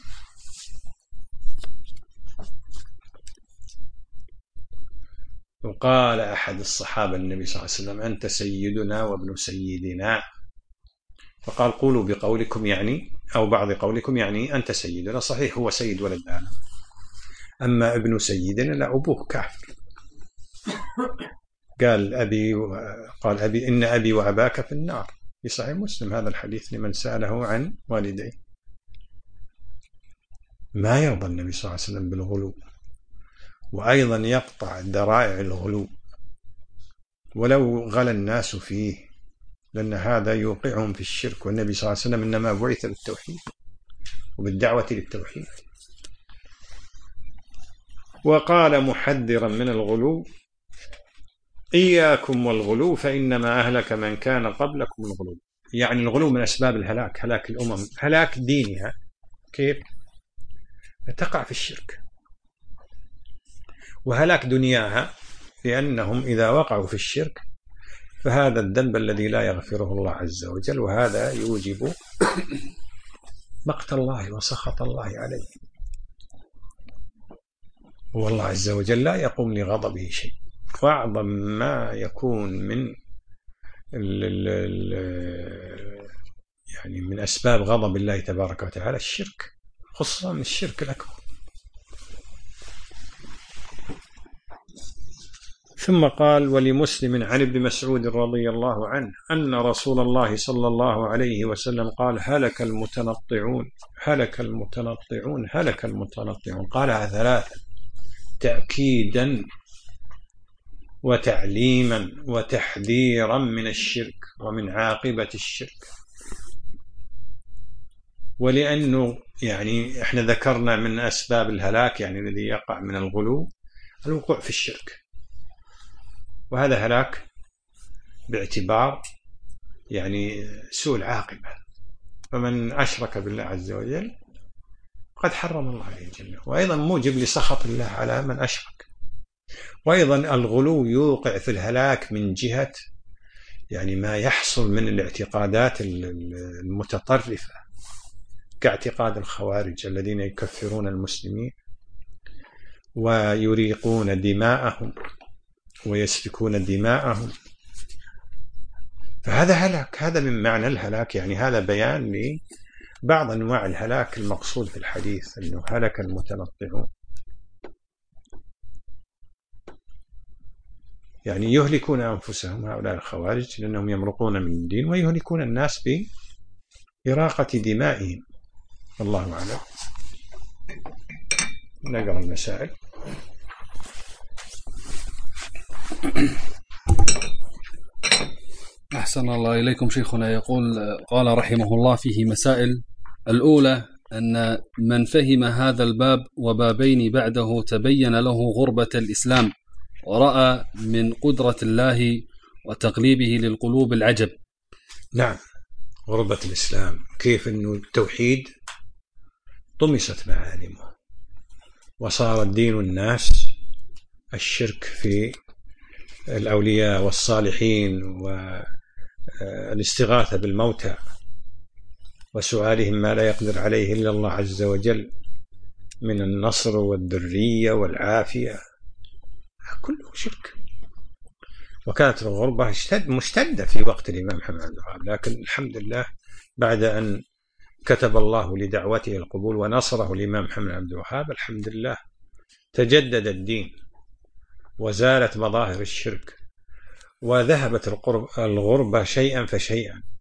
وقال أحد الصحابة النبي صلى الله عليه وسلم: أنت سيدنا وابن سيدنا. فقال: قولوا بقولكم يعني، أو بعض قولكم يعني أنت سيدنا. صحيح هو سيد ولد آدم، أما ابن سيدنا لا، أبوه كافر. قال أبي قال أبي إن أبي وأباك في النار، في صحيح مسلم هذا الحديث لمن سأله عن والديه. ما يرضى النبي صلى الله عليه وسلم بالغلو، وأيضا يقطع ذرائع الغلو ولو غلى الناس فيه، لأن هذا يوقعهم في الشرك، والنبي صلى الله عليه وسلم إنما بعث بالتوحيد وبالدعوة للتوحيد. وقال محذرا من الغلو: إياكم والغلو فإنما أهلك من كان قبلكم الغلو. يعني الغلو من أسباب الهلاك، هلاك الأمم، هلاك دينها. كيف؟ تقع في الشرك. وهلاك دنياها، لأنهم إذا وقعوا في الشرك فهذا الذنب الذي لا يغفره الله عز وجل، وهذا يوجب مقت الله وسخط الله عليه، والله عز وجل لا يقوم لغضبه شيء. وأعظم ما يكون من ال ال ال يعني من أسباب غضب الله تبارك وتعالى الشرك، خصوصا من الشرك الأكبر. ثم قال: ولمسلم عن ابن مسعود رضي الله عنه أن رسول الله صلى الله عليه وسلم قال: هلك المتنطعون هلك المتنطعون هلك المتنطعون. قالها ثلاثة تأكيدا وتعليما وتحذيرا من الشرك ومن عاقبة الشرك. ولأنه يعني احنا ذكرنا من أسباب الهلاك يعني الذي يقع من الغلو الوقوع في الشرك، وهذا هلاك باعتبار يعني سوء العاقبة. فمن أشرك بالله عز وجل قد حرم الله عليه الجنة، وأيضا موجب لسخط الله على من أشرك. وأيضا الغلو يوقع في الهلاك من جهة يعني ما يحصل من الاعتقادات المتطرفة، كاعتقاد الخوارج الذين يكفرون المسلمين ويريقون دماءهم ويسفكون دماءهم. فهذا هلاك، هذا من معنى الهلاك، يعني هذا بيان لبعض أنواع الهلاك المقصود في الحديث، أنه هلك المتنطعون، يعني يهلكون أنفسهم هؤلاء الخوارج لأنهم يمرقون من الدين ويهلكون الناس بإراقة دمائهم. الله أعلم. نقرأ المسائل. أحسن الله إليكم شيخنا. يقول قال رحمه الله فيه مسائل. الأولى أن من فهم هذا الباب وبابين بعده تبين له غربة الإسلام، ورأى من قدرة الله وتقليبه للقلوب العجب. نعم، غربة الإسلام، كيف أنه التوحيد طمست معالمه وصار الدين الناس الشرك في الأولياء والصالحين والاستغاثة بالموتى وسؤالهم ما لا يقدر عليه إلا الله عز وجل من النصر والذرية والعافية، كله شرك. وكانت الغربة مشتدة في وقت الإمام محمد عبد الوهاب، لكن الحمد لله بعد أن كتب الله لدعوته القبول ونصره الإمام محمد عبد الوهاب الحمد لله تجدد الدين وزالت مظاهر الشرك وذهبت الغربة شيئا فشيئا.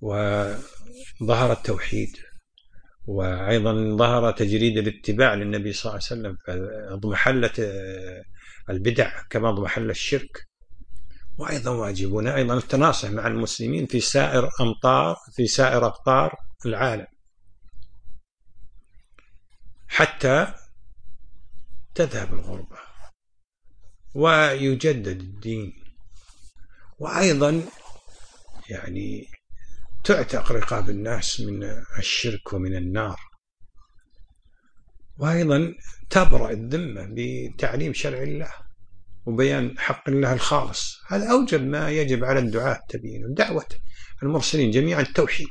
وظهر التوحيد، وأيضا ظهر تجريد الاتباع للنبي صلى الله عليه وسلم، فاضمحلت البدع كما اضمحل الشرك. وأيضا واجبنا أيضا التناصح مع المسلمين في سائر أمطار في سائر أقطار العالم حتى تذهب الغربة ويجدد الدين، وأيضا يعني تعتق رقاب الناس من الشرك ومن النار، وأيضا تبرأ الذمة بتعليم شرع الله وبيان حق الله الخالص. هذا أوجب ما يجب على الدعاة تبيينه. دعوة المرسلين جميعا التوحيد،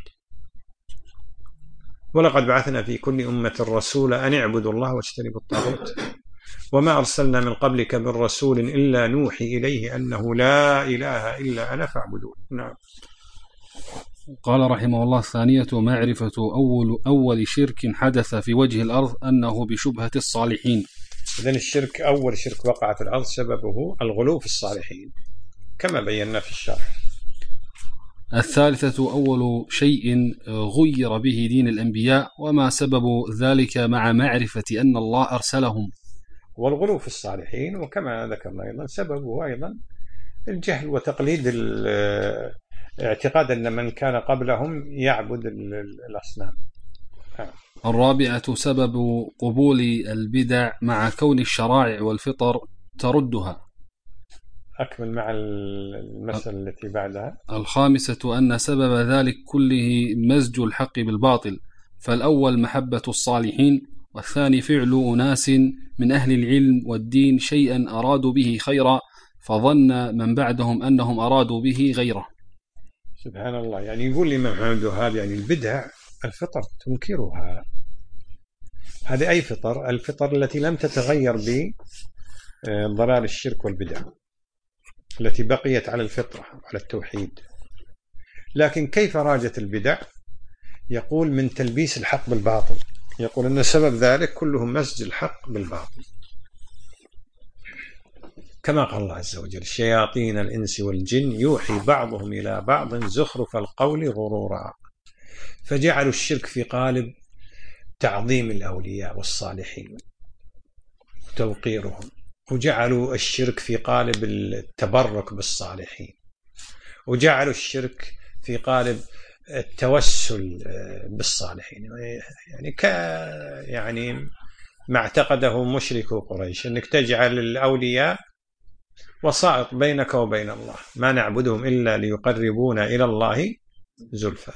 ولقد بعثنا في كل أمة رسولا أن اعبدوا الله واجتنبوا الطاغوت وما أرسلنا من قبلك من رسول إلا نوحي إليه أنه لا إله إلا أنا فاعبدون. نعم. قال رحمه الله: الثانية معرفة أول أول شرك حدث في وجه الأرض أنه بشبهة الصالحين. إذن الشرك أول شرك وقع في الأرض سببه الغلو في الصالحين كما بينا في الشرح. الثالثة أول شيء غير به دين الأنبياء وما سبب ذلك مع معرفة أن الله أرسلهم. والغلو في الصالحين وكما ذكرنا أيضا سببه أيضا الجهل وتقليد الاعتقاد أن من كان قبلهم يعبد الأصنام. الرابعة سبب قبول البدع مع كون الشرائع والفطر تردها. أكمل مع المسألة التي بعدها. الخامسة أن سبب ذلك كله مزج الحق بالباطل، فالأول محبة الصالحين، والثاني فعل أناس من أهل العلم والدين شيئا أرادوا به خيرا فظن من بعدهم أنهم أرادوا به غيره. سبحان الله. يعني يقول الإمام محمد وهاب يعني البدع الفطر تنكرها. هذه أي فطر؟ الفطر التي لم تتغير بضلال الشرك والبدع، التي بقيت على الفطرة على التوحيد. لكن كيف راجت البدع؟ يقول من تلبيس الحق بالباطل، يقول أن سبب ذلك كله مزج الحق بالباطل، كما قال الله عز وجل: شياطين الإنس والجن يوحي بعضهم إلى بعض زخرف القول غرورا. فجعلوا الشرك في قالب تعظيم الأولياء والصالحين وتوقيرهم، وجعلوا الشرك في قالب التبرك بالصالحين، وجعلوا الشرك في قالب التوسل بالصالحين. يعني ك يعني ما اعتقده مشركو قريش أنك تجعل الأولياء وسائط بينك وبين الله، ما نعبدهم إلا ليقربونا إلى الله زلفى.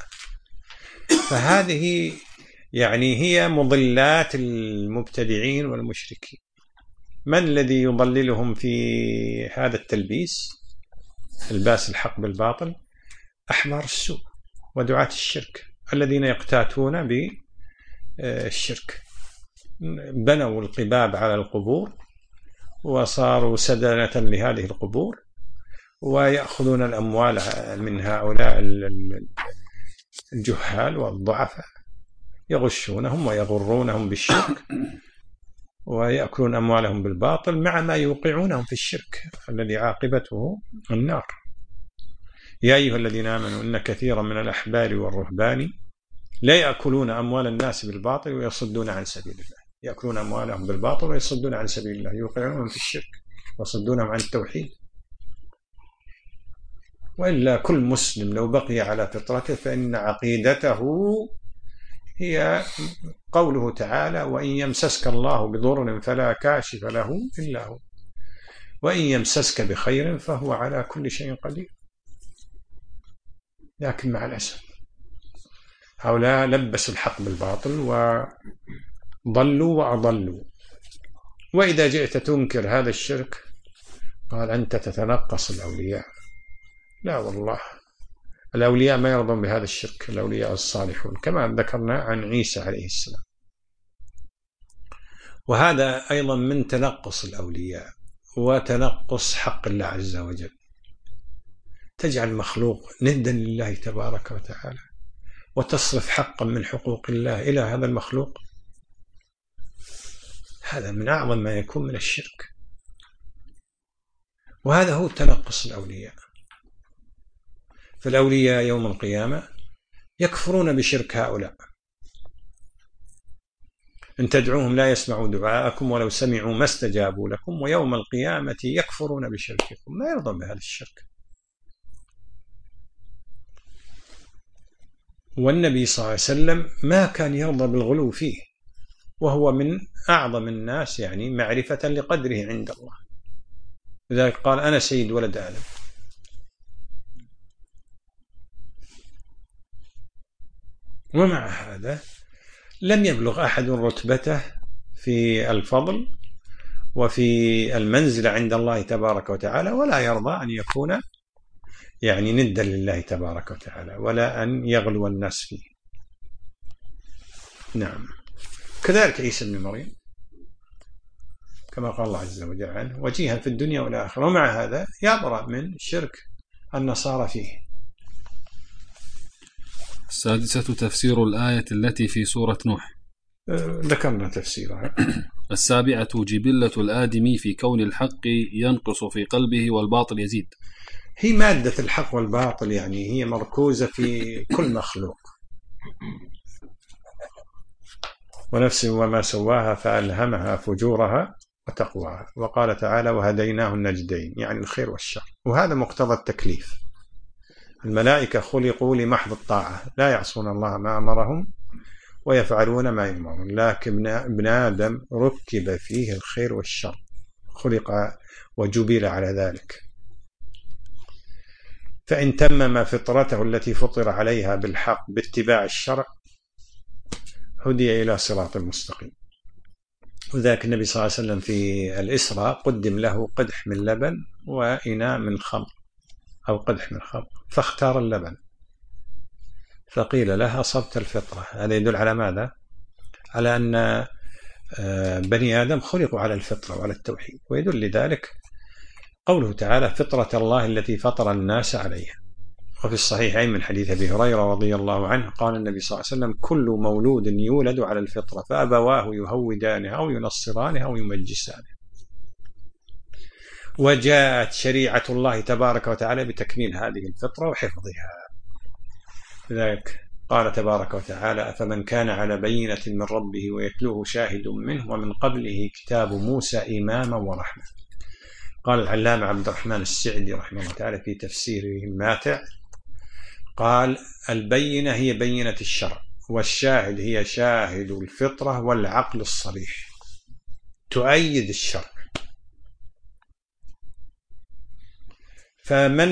فهذه يعني هي مضلات المبتدعين والمشركين. من الذي يضللهم في هذا التلبيس، الباس الحق بالباطل؟ أحبار السوء ودعاة الشرك الذين يقتاتون بالشرك. بنوا القباب على القبور وصاروا سدنة لهذه القبور، ويأخذون الأموال من هؤلاء الجهال والضعفاء، يغشونهم ويغرونهم بالشرك ويأكلون أموالهم بالباطل، مع ما يوقعونهم في الشرك الذي عاقبته النار. يا أيها الذين آمنوا إن كثيرا من الأحبار والرهبان لا يأكلون أموال الناس بالباطل ويصدون عن سبيل الله. يأكلون أموالهم بالباطل ويصدون عن سبيل الله، يوقعونهم في الشرك ويصدونهم عن التوحيد. وإلا كل مسلم لو بقي على فطرته فإن عقيدته هي قوله تعالى: وإن يمسسك الله بضر فلا كاشف له إلا هو وإن يمسسك بخير فهو على كل شيء قدير. لكن مع الأسف هؤلاء لبسوا الحق بالباطل وضلوا وأضلوا. وإذا جئت تنكر هذا الشرك قال أنت تتنقص الأولياء. لا والله، الأولياء ما يرضون بهذا الشرك، الأولياء الصالحون كما ذكرنا عن عيسى عليه السلام. وهذا أيضا من تنقص الأولياء وتنقص حق الله عز وجل. تجعل مخلوق ندا لله تبارك وتعالى وتصرف حقا من حقوق الله إلى هذا المخلوق، هذا من أعظم ما يكون من الشرك. وهذا هو تنقص الأولياء. فالأولياء يوم القيامة يكفرون بشرك هؤلاء. إن تدعوهم لا يسمعوا دعاءكم ولو سمعوا ما استجابوا لكم ويوم القيامة يكفرون بشرككم. ما يرضى بهذا الشرك. والنبي صلى الله عليه وسلم ما كان يرضى بالغلو فيه، وهو من أعظم الناس يعني معرفة لقدره عند الله، لذلك قال أنا سيد ولد آدم. ومع هذا لم يبلغ أحد رتبته في الفضل وفي المنزلة عند الله تبارك وتعالى، ولا يرضى أن يكون يعني ندا لله تبارك وتعالى، ولا أن يغلو الناس فيه. نعم. كذلك عيسى بن مريم كما قال الله عز وجل عنه وجيها في الدنيا والآخرة، ومع هذا يبرأ من شرك النصارى فيه. السادسة تفسير الآية التي في سورة نوح، ذكرنا تفسيرها. السابعة جبلة الآدمي في كون الحق ينقص في قلبه والباطل يزيد. هي مادة الحق والباطل يعني هي مركوزة في كل مخلوق. ونفس وما سواها فألهمها فجورها وتقواها. وقال تعالى وهديناه النجدين، يعني الخير والشر، وهذا مقتضى التكليف. الملائكة خلقوا لمحض الطاعة، لا يعصون الله ما أمرهم ويفعلون ما يؤمرون، لكن ابن آدم ركب فيه الخير والشر، خلق وجبل على ذلك. فإن تمم فطرته التي فطر عليها بالحق باتباع الشرع هدي إلى صراط المستقيم. وذاك النبي صلى الله عليه وسلم في الإسراء قدم له قدح من لبن وإناء من خمر أو قدح من خمر، فاختار اللبن، فقيل له أصبت الفطرة. هذا يدل على ماذا؟ على أن بني آدم خلقوا على الفطرة وعلى التوحيد. ويدل لذلك قوله تعالى فطرة الله التي فطر الناس عليها. وفي الصحيحين من حديث أبي هريرة رضي الله عنه قال النبي صلى الله عليه وسلم كل مولود يولد على الفطرة فأبواه يهودانه أو ينصرانه أو يمجسانه. وجاءت شريعة الله تبارك وتعالى بتكميل هذه الفطرة وحفظها. لذلك قال تبارك وتعالى أفمن كان على بينة من ربه ويتلوه شاهد منه ومن قبله كتاب موسى إماما ورحمة. قال العلامة عبد الرحمن السعدي رحمه الله تعالى في تفسيره الماتع قال البينة هي بينة الشرع، والشاهد هي شاهد الفطرة والعقل الصريح تؤيد الشرع. فمن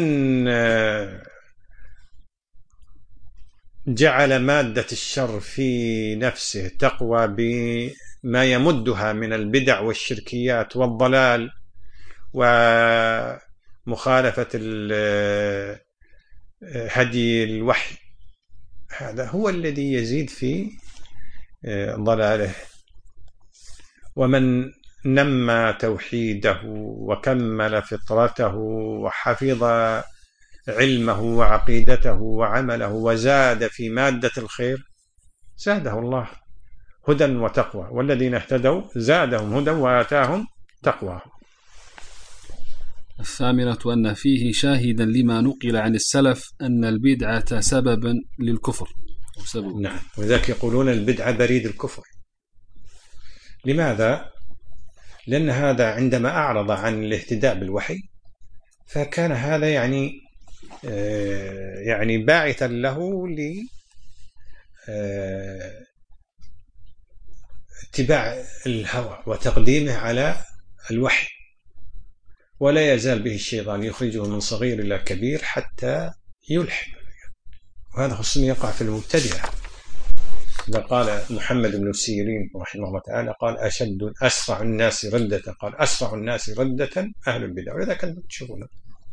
جعل مادة الشر في نفسه تقوى بما يمدها من البدع والشركيات والضلال ومخالفة هدي الوحي، هذا هو الذي يزيد في ضلاله. ومن نمى توحيده وكمل فطرته وحفظ علمه وعقيدته وعمله وزاد في مادة الخير زاده الله هدى وتقوى، والذين اهتدوا زادهم هدى وآتاهم تقواهم. الثامنة أن فيه شاهدا لما نقل عن السلف أن البدعة سببا للكفر. سبب. نعم، وذلك يقولون البدعة بريد الكفر. لماذا؟ لأن هذا عندما أعرض عن الاهتداء بالوحي فكان هذا يعني يعني باعثا له لاتباع الهوى وتقديمه على الوحي، ولا يزال به الشيطان يخرجه من صغير إلى كبير حتى يلحد، وهذا خصوصا يقع في المبتدعة. إذا قال محمد بن سيرين رحمه الله تعالى قال أشد أسرع الناس ردة، قال أسرع الناس ردة أهل البدع. ولذا كنتم تشوفون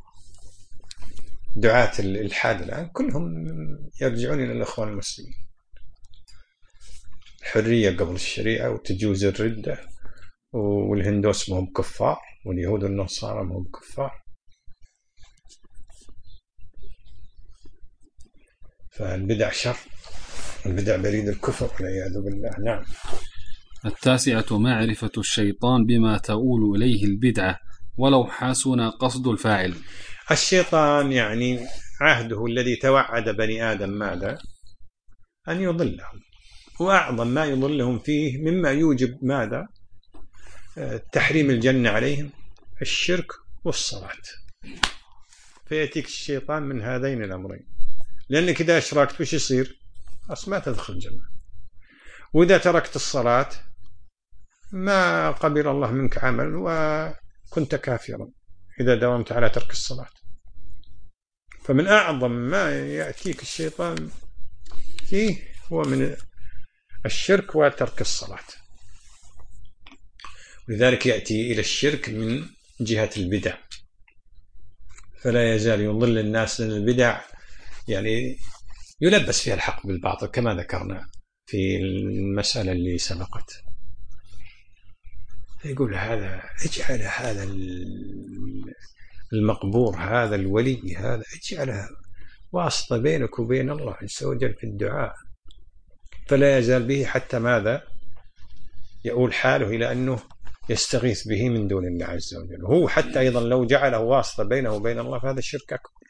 دعاة الإلحاد الآن كلهم يرجعون إلى الإخوان المسلمين، الحرية قبل الشريعة وتجوز الردة، والهندوس مهم كفار واليهود والنصارى مهم كفار. فالبدع شر، البدع بريد الكفر والعياذ بالله. نعم. التاسعة معرفة الشيطان بما تؤول إليه البدعة ولو حسن قصد الفاعل. الشيطان يعني عهده الذي توعد بني آدم ماذا؟ أن يضلهم، وأعظم ما يضلهم فيه مما يوجب ماذا؟ تحريم الجنة عليهم الشرك والصلاة. فيأتيك الشيطان من هذين الأمرين، لأنك إذا أشركت وش يصير؟ أصلا ما تدخل الجنة، وإذا تركت الصلاة ما قبل الله منك عمل وكنت كافرا إذا داومت على ترك الصلاة. فمن أعظم ما يأتيك الشيطان فيه هو من الشرك وترك الصلاة. لذلك يأتي إلى الشرك من جهة البدع، فلا يزال يضل الناس، لأن البدع يعني يلبس فيها الحق بالباطل كما ذكرنا في المسألة اللي سبقت. يقول هذا اجعل هذا المقبور، هذا الولي، هذا اجعله واسطة بينك وبين الله عز وجل في الدعاء، فلا يزال به حتى ماذا؟ يؤول حاله إلى أنه يستغيث به من دون الله عز وجل. هو حتى أيضا لو جعله واسطة بينه وبين الله فهذا الشرك أكبر.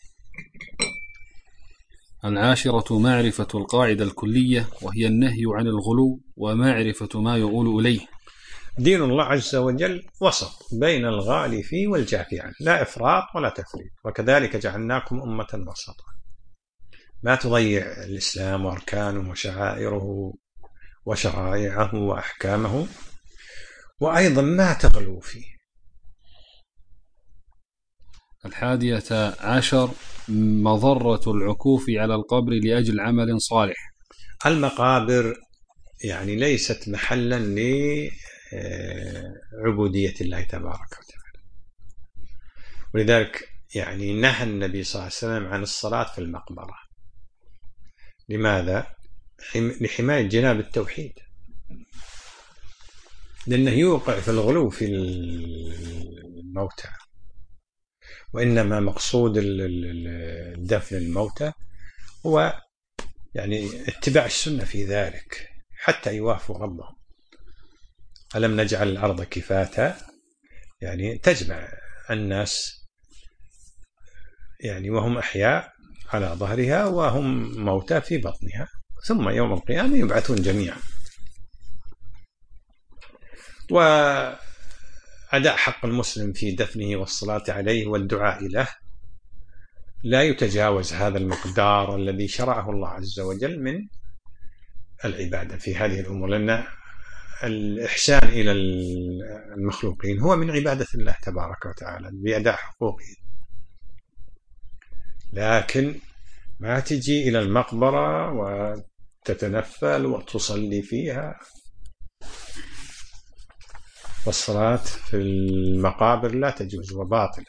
العاشرة معرفة القاعدة الكلية، وهي النهي عن الغلو ومعرفة ما يؤول إليه. دين الله عز وجل وسط بين الغالي فيه والجافي عنه، لا إفراط ولا تفريط، وكذلك جعلناكم أمة وسطا. ما تضيع الإسلام وأركانه وشعائره وشرائعه وأحكامه، وأيضا ما تغلو فيه. الحادية عشر مضرة العكوف على القبر لأجل عمل صالح. المقابر يعني ليست محلا لعبودية الله تبارك وتعالى، ولذلك يعني نهى النبي صلى الله عليه وسلم عن الصلاة في المقبرة. لماذا؟ لحماية جناب التوحيد، لأنه يوقع في الغلو في الموتى، وإنما مقصود الدفن الموتى هو يعني اتباع السنة في ذلك حتى يوافوا ربهم. ألم نجعل الأرض كفاتا، يعني تجمع الناس يعني وهم أحياء على ظهرها وهم موتى في بطنها، ثم يوم القيامة يبعثون جميعا. وأداء حق المسلم في دفنه والصلاة عليه والدعاء له لا يتجاوز هذا المقدار الذي شرعه الله عز وجل من العبادة في هذه الأمور، لأن الإحسان إلى المخلوقين هو من عبادة الله تبارك وتعالى بأداء حقوقه. لكن ما تجي إلى المقبرة وتتنفل وتصلي فيها. والصلاة في المقابر لا تجوز وباطلة،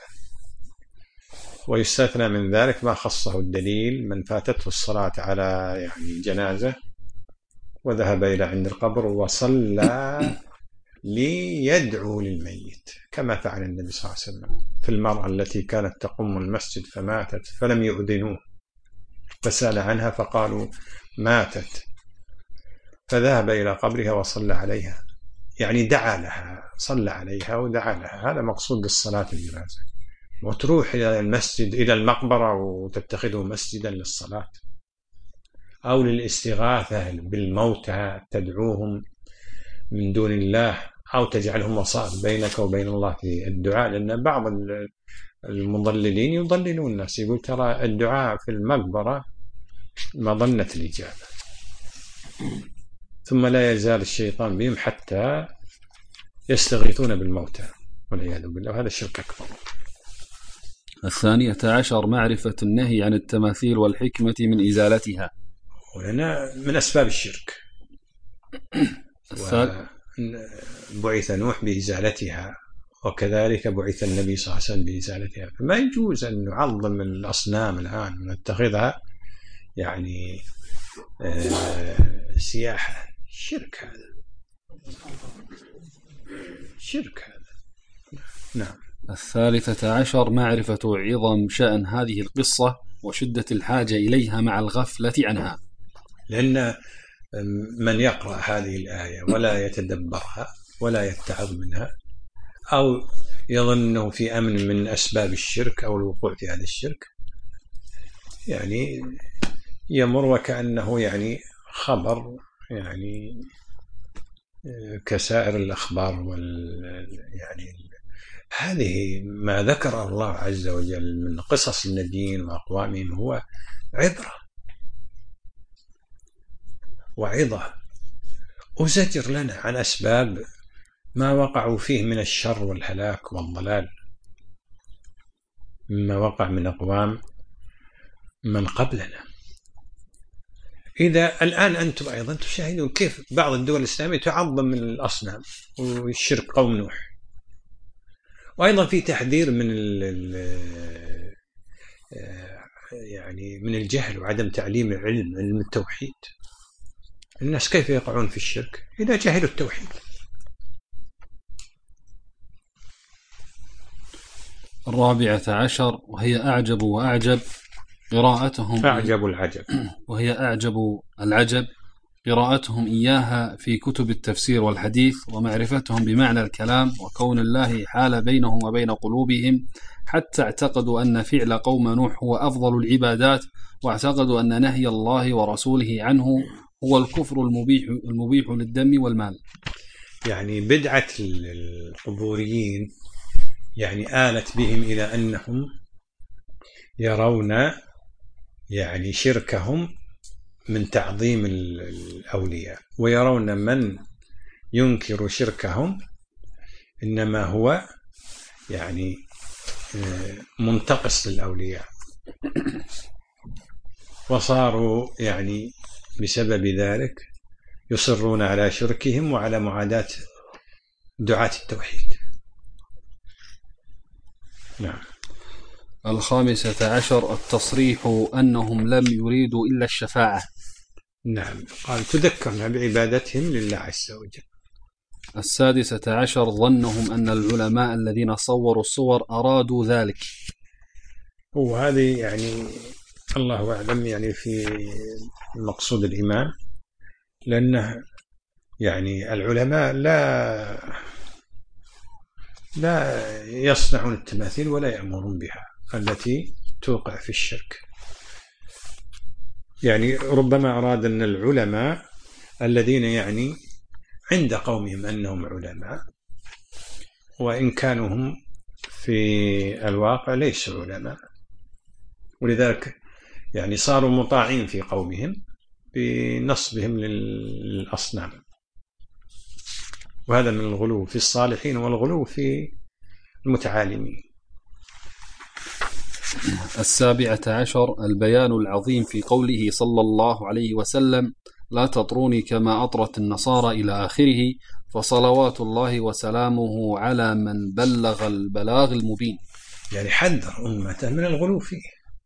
ويستثنى من ذلك ما خصه الدليل: من فاتته الصلاة على يعني جنازة وذهب إلى عند القبر وصلى ليدعو للميت، كما فعل النبي صلى الله عليه وسلم في المرأة التي كانت تقوم المسجد فماتت فلم يؤذنوه، فسأل عنها فقالوا ماتت، فذهب إلى قبرها وصلى عليها، يعني دعا لها، صلى عليها ودعا لها. هذا مقصود بالصلاة الجنازة. وتروح إلى المسجد إلى المقبرة وتتخذه مسجدا للصلاة أو للاستغاثة بالموتى، تدعوهم من دون الله أو تجعلهم وسائط بينك وبين الله في الدعاء، لأن بعض المضللين يضللون الناس، يقول ترى الدعاء في المقبرة مظنة الإجابة، ثم لا يزال الشيطان بهم حتى يستغيثون بالموتى والعياذ بالله، وهذا الشرك أكبر. الثانية عشر معرفة النهي عن التماثيل والحكمة من إزالتها، وهنا من أسباب الشرك. بعث نوح بإزالتها، وكذلك بعث النبي صلى الله عليه وسلم بإزالتها، فما يجوز أن نعظم الأصنام الآن ونتخذها يعني آه سياحة. شرك هذا، شرك هذا. نعم. الثالثة عشر معرفة عظم شأن هذه القصة وشدة الحاجة إليها مع الغفلة عنها، لأن من يقرأ هذه الآية ولا يتدبرها ولا يتعظ منها، أو يظنه في أمن من أسباب الشرك أو الوقوع في هذا الشرك، يعني يمر وكأنه يعني خبر، يعني كسائر الأخبار وال يعني هذه ما ذكر الله عز وجل من قصص النبيين وأقوامهم هو عبرة وعظة وزجر لنا عن أسباب ما وقعوا فيه من الشر والهلاك والضلال مما وقع من أقوام من قبلنا. إذا الآن أنتم أيضا تشاهدون كيف بعض الدول الإسلامية تعظم من الأصنام والشرك قوم نوح، وأيضا في تحذير من يعني من الجهل وعدم تعليم العلم، علم التوحيد. الناس كيف يقعون في الشرك إذا جهلوا التوحيد؟ الرابعة عشر وهي أعجب وأعجب قراءتهم أعجب العجب وهي أعجب العجب قراءتهم إياها في كتب التفسير والحديث، ومعرفتهم بمعنى الكلام، وكون الله حال بينهم وبين قلوبهم حتى اعتقدوا أن فعل قوم نوح هو أفضل العبادات، واعتقدوا أن نهي الله ورسوله عنه هو الكفر المبيح, المبيح للدم والمال. يعني بدعة القبوريين يعني آلت بهم إلى أنهم يرون يعني شركهم من تعظيم الأولياء، ويرون من ينكر شركهم إنما هو يعني منتقص للأولياء، وصاروا يعني بسبب ذلك يصرون على شركهم وعلى معاداة دعاة التوحيد. نعم. الخامسة عشر التصريح أنهم لم يريدوا إلا الشفاعة. نعم، قال تذكرنا بعبادتهم لله عز وجل. السادسة عشر ظنهم أن العلماء الذين صوروا الصور أرادوا ذلك. وهذه يعني الله أعلم يعني في المقصود الإمام، لأنه يعني العلماء لا لا يصنعون التماثيل ولا يأمرون بها التي توقع في الشرك. يعني ربما أراد أن العلماء الذين يعني عند قومهم أنهم علماء، وإن كانوا هم في الواقع ليسوا علماء، ولذلك يعني صاروا مطاعين في قومهم بنصبهم للأصنام، وهذا من الغلو في الصالحين والغلو في المتعالمين. السابعة عشر البيان العظيم في قوله صلى الله عليه وسلم لا تطروني كما أطرت النصارى إلى آخره، فصلوات الله وسلامه على من بلغ البلاغ المبين. يعني حذر أمته من الغلو فيه،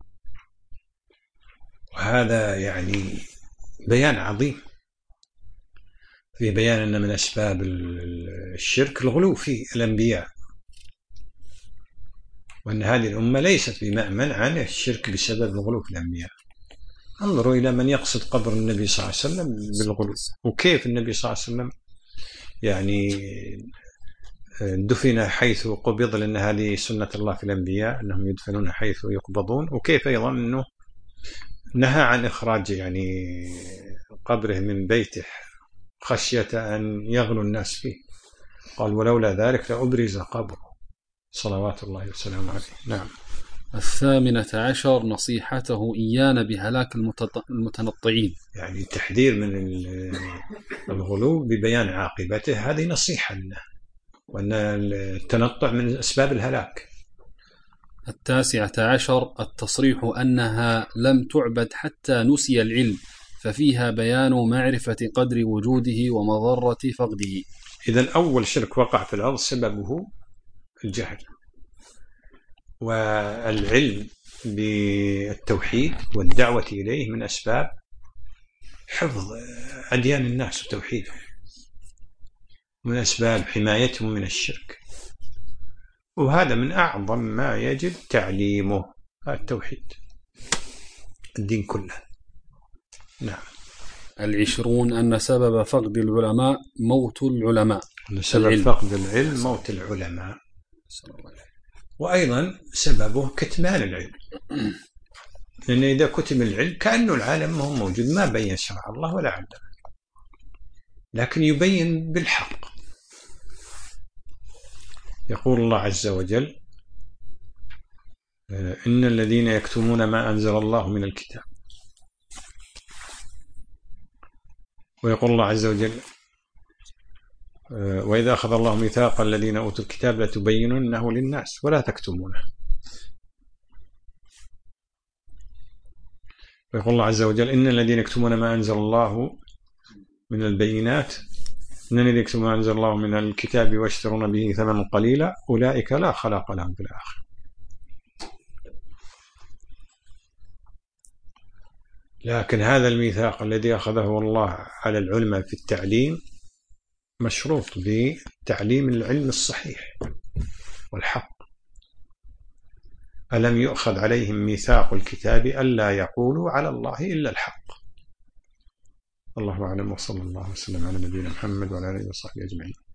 وهذا يعني بيان عظيم في بيان أن من أسباب الشرك الغلو في الأنبياء، وأن هذه الأمة ليست بمأمن عن الشرك بسبب الغلو في الأنبياء. انظروا إلى من يقصد قبر النبي صلى الله عليه وسلم بالغلو، وكيف النبي صلى الله عليه وسلم يعني دفن حيث قبض، لأن هذه سنة الله في الأنبياء أنهم يدفنون حيث يقبضون، وكيف أيضا أنه نهى عن إخراج يعني قبره من بيته خشية أن يغلو الناس فيه، قال ولولا ذلك لأبرز قبره صلوات الله وسلامه عليه. نعم. الثامنة عشر نصيحته إيانا بهلاك المتنطعين، يعني تحذير من الغلو ببيان عاقبته، هذه نصيحة لنا، وأن التنطع من أسباب الهلاك. التاسعة عشر التصريح أنها لم تعبد حتى نسي العلم، ففيها بيان معرفة قدر وجوده ومضرة فقده. إذن أول شرك وقع في الأرض سببه الجهل، والعلم بالتوحيد والدعوة إليه من أسباب حفظ أديان الناس وتوحيدهم، من أسباب حمايتهم من الشرك، وهذا من أعظم ما يجب تعليمه التوحيد الدين كله. نعم. العشرون أن سبب فقد العلماء موت العلماء، سبب العلم. فقد العلم موت العلماء، وأيضا سببه كتمان العلم، لأن إذا كتم العلم كأنه العالم ما هو موجود، ما بين شرع الله ولا علم، لكن يبين بالحق. يقول الله عز وجل: إن الذين يكتمون ما أنزل الله من الكتاب. ويقول الله عز وجل: وإذا أخذ الله ميثاق الذين أوتوا الكتاب لتبيننه للناس ولا تكتمونه. ويقول الله عز وجل: إن الذين يكتمون ما أنزل الله من البينات إن الذين يكتمون ما أنزل الله من الكتاب ويشترون به ثمنا قليلا أولئك لا خلاق لهم في الآخرة. لكن هذا الميثاق الذي أخذه الله على العلماء في التعليم مشروط بتعليم العلم الصحيح والحق. ألم يؤخذ عليهم ميثاق الكتاب ألا يقولوا على الله إلا الحق. الله أعلم، وصلى الله وسلم على نبينا محمد وعلى آله وصحبه أجمعين.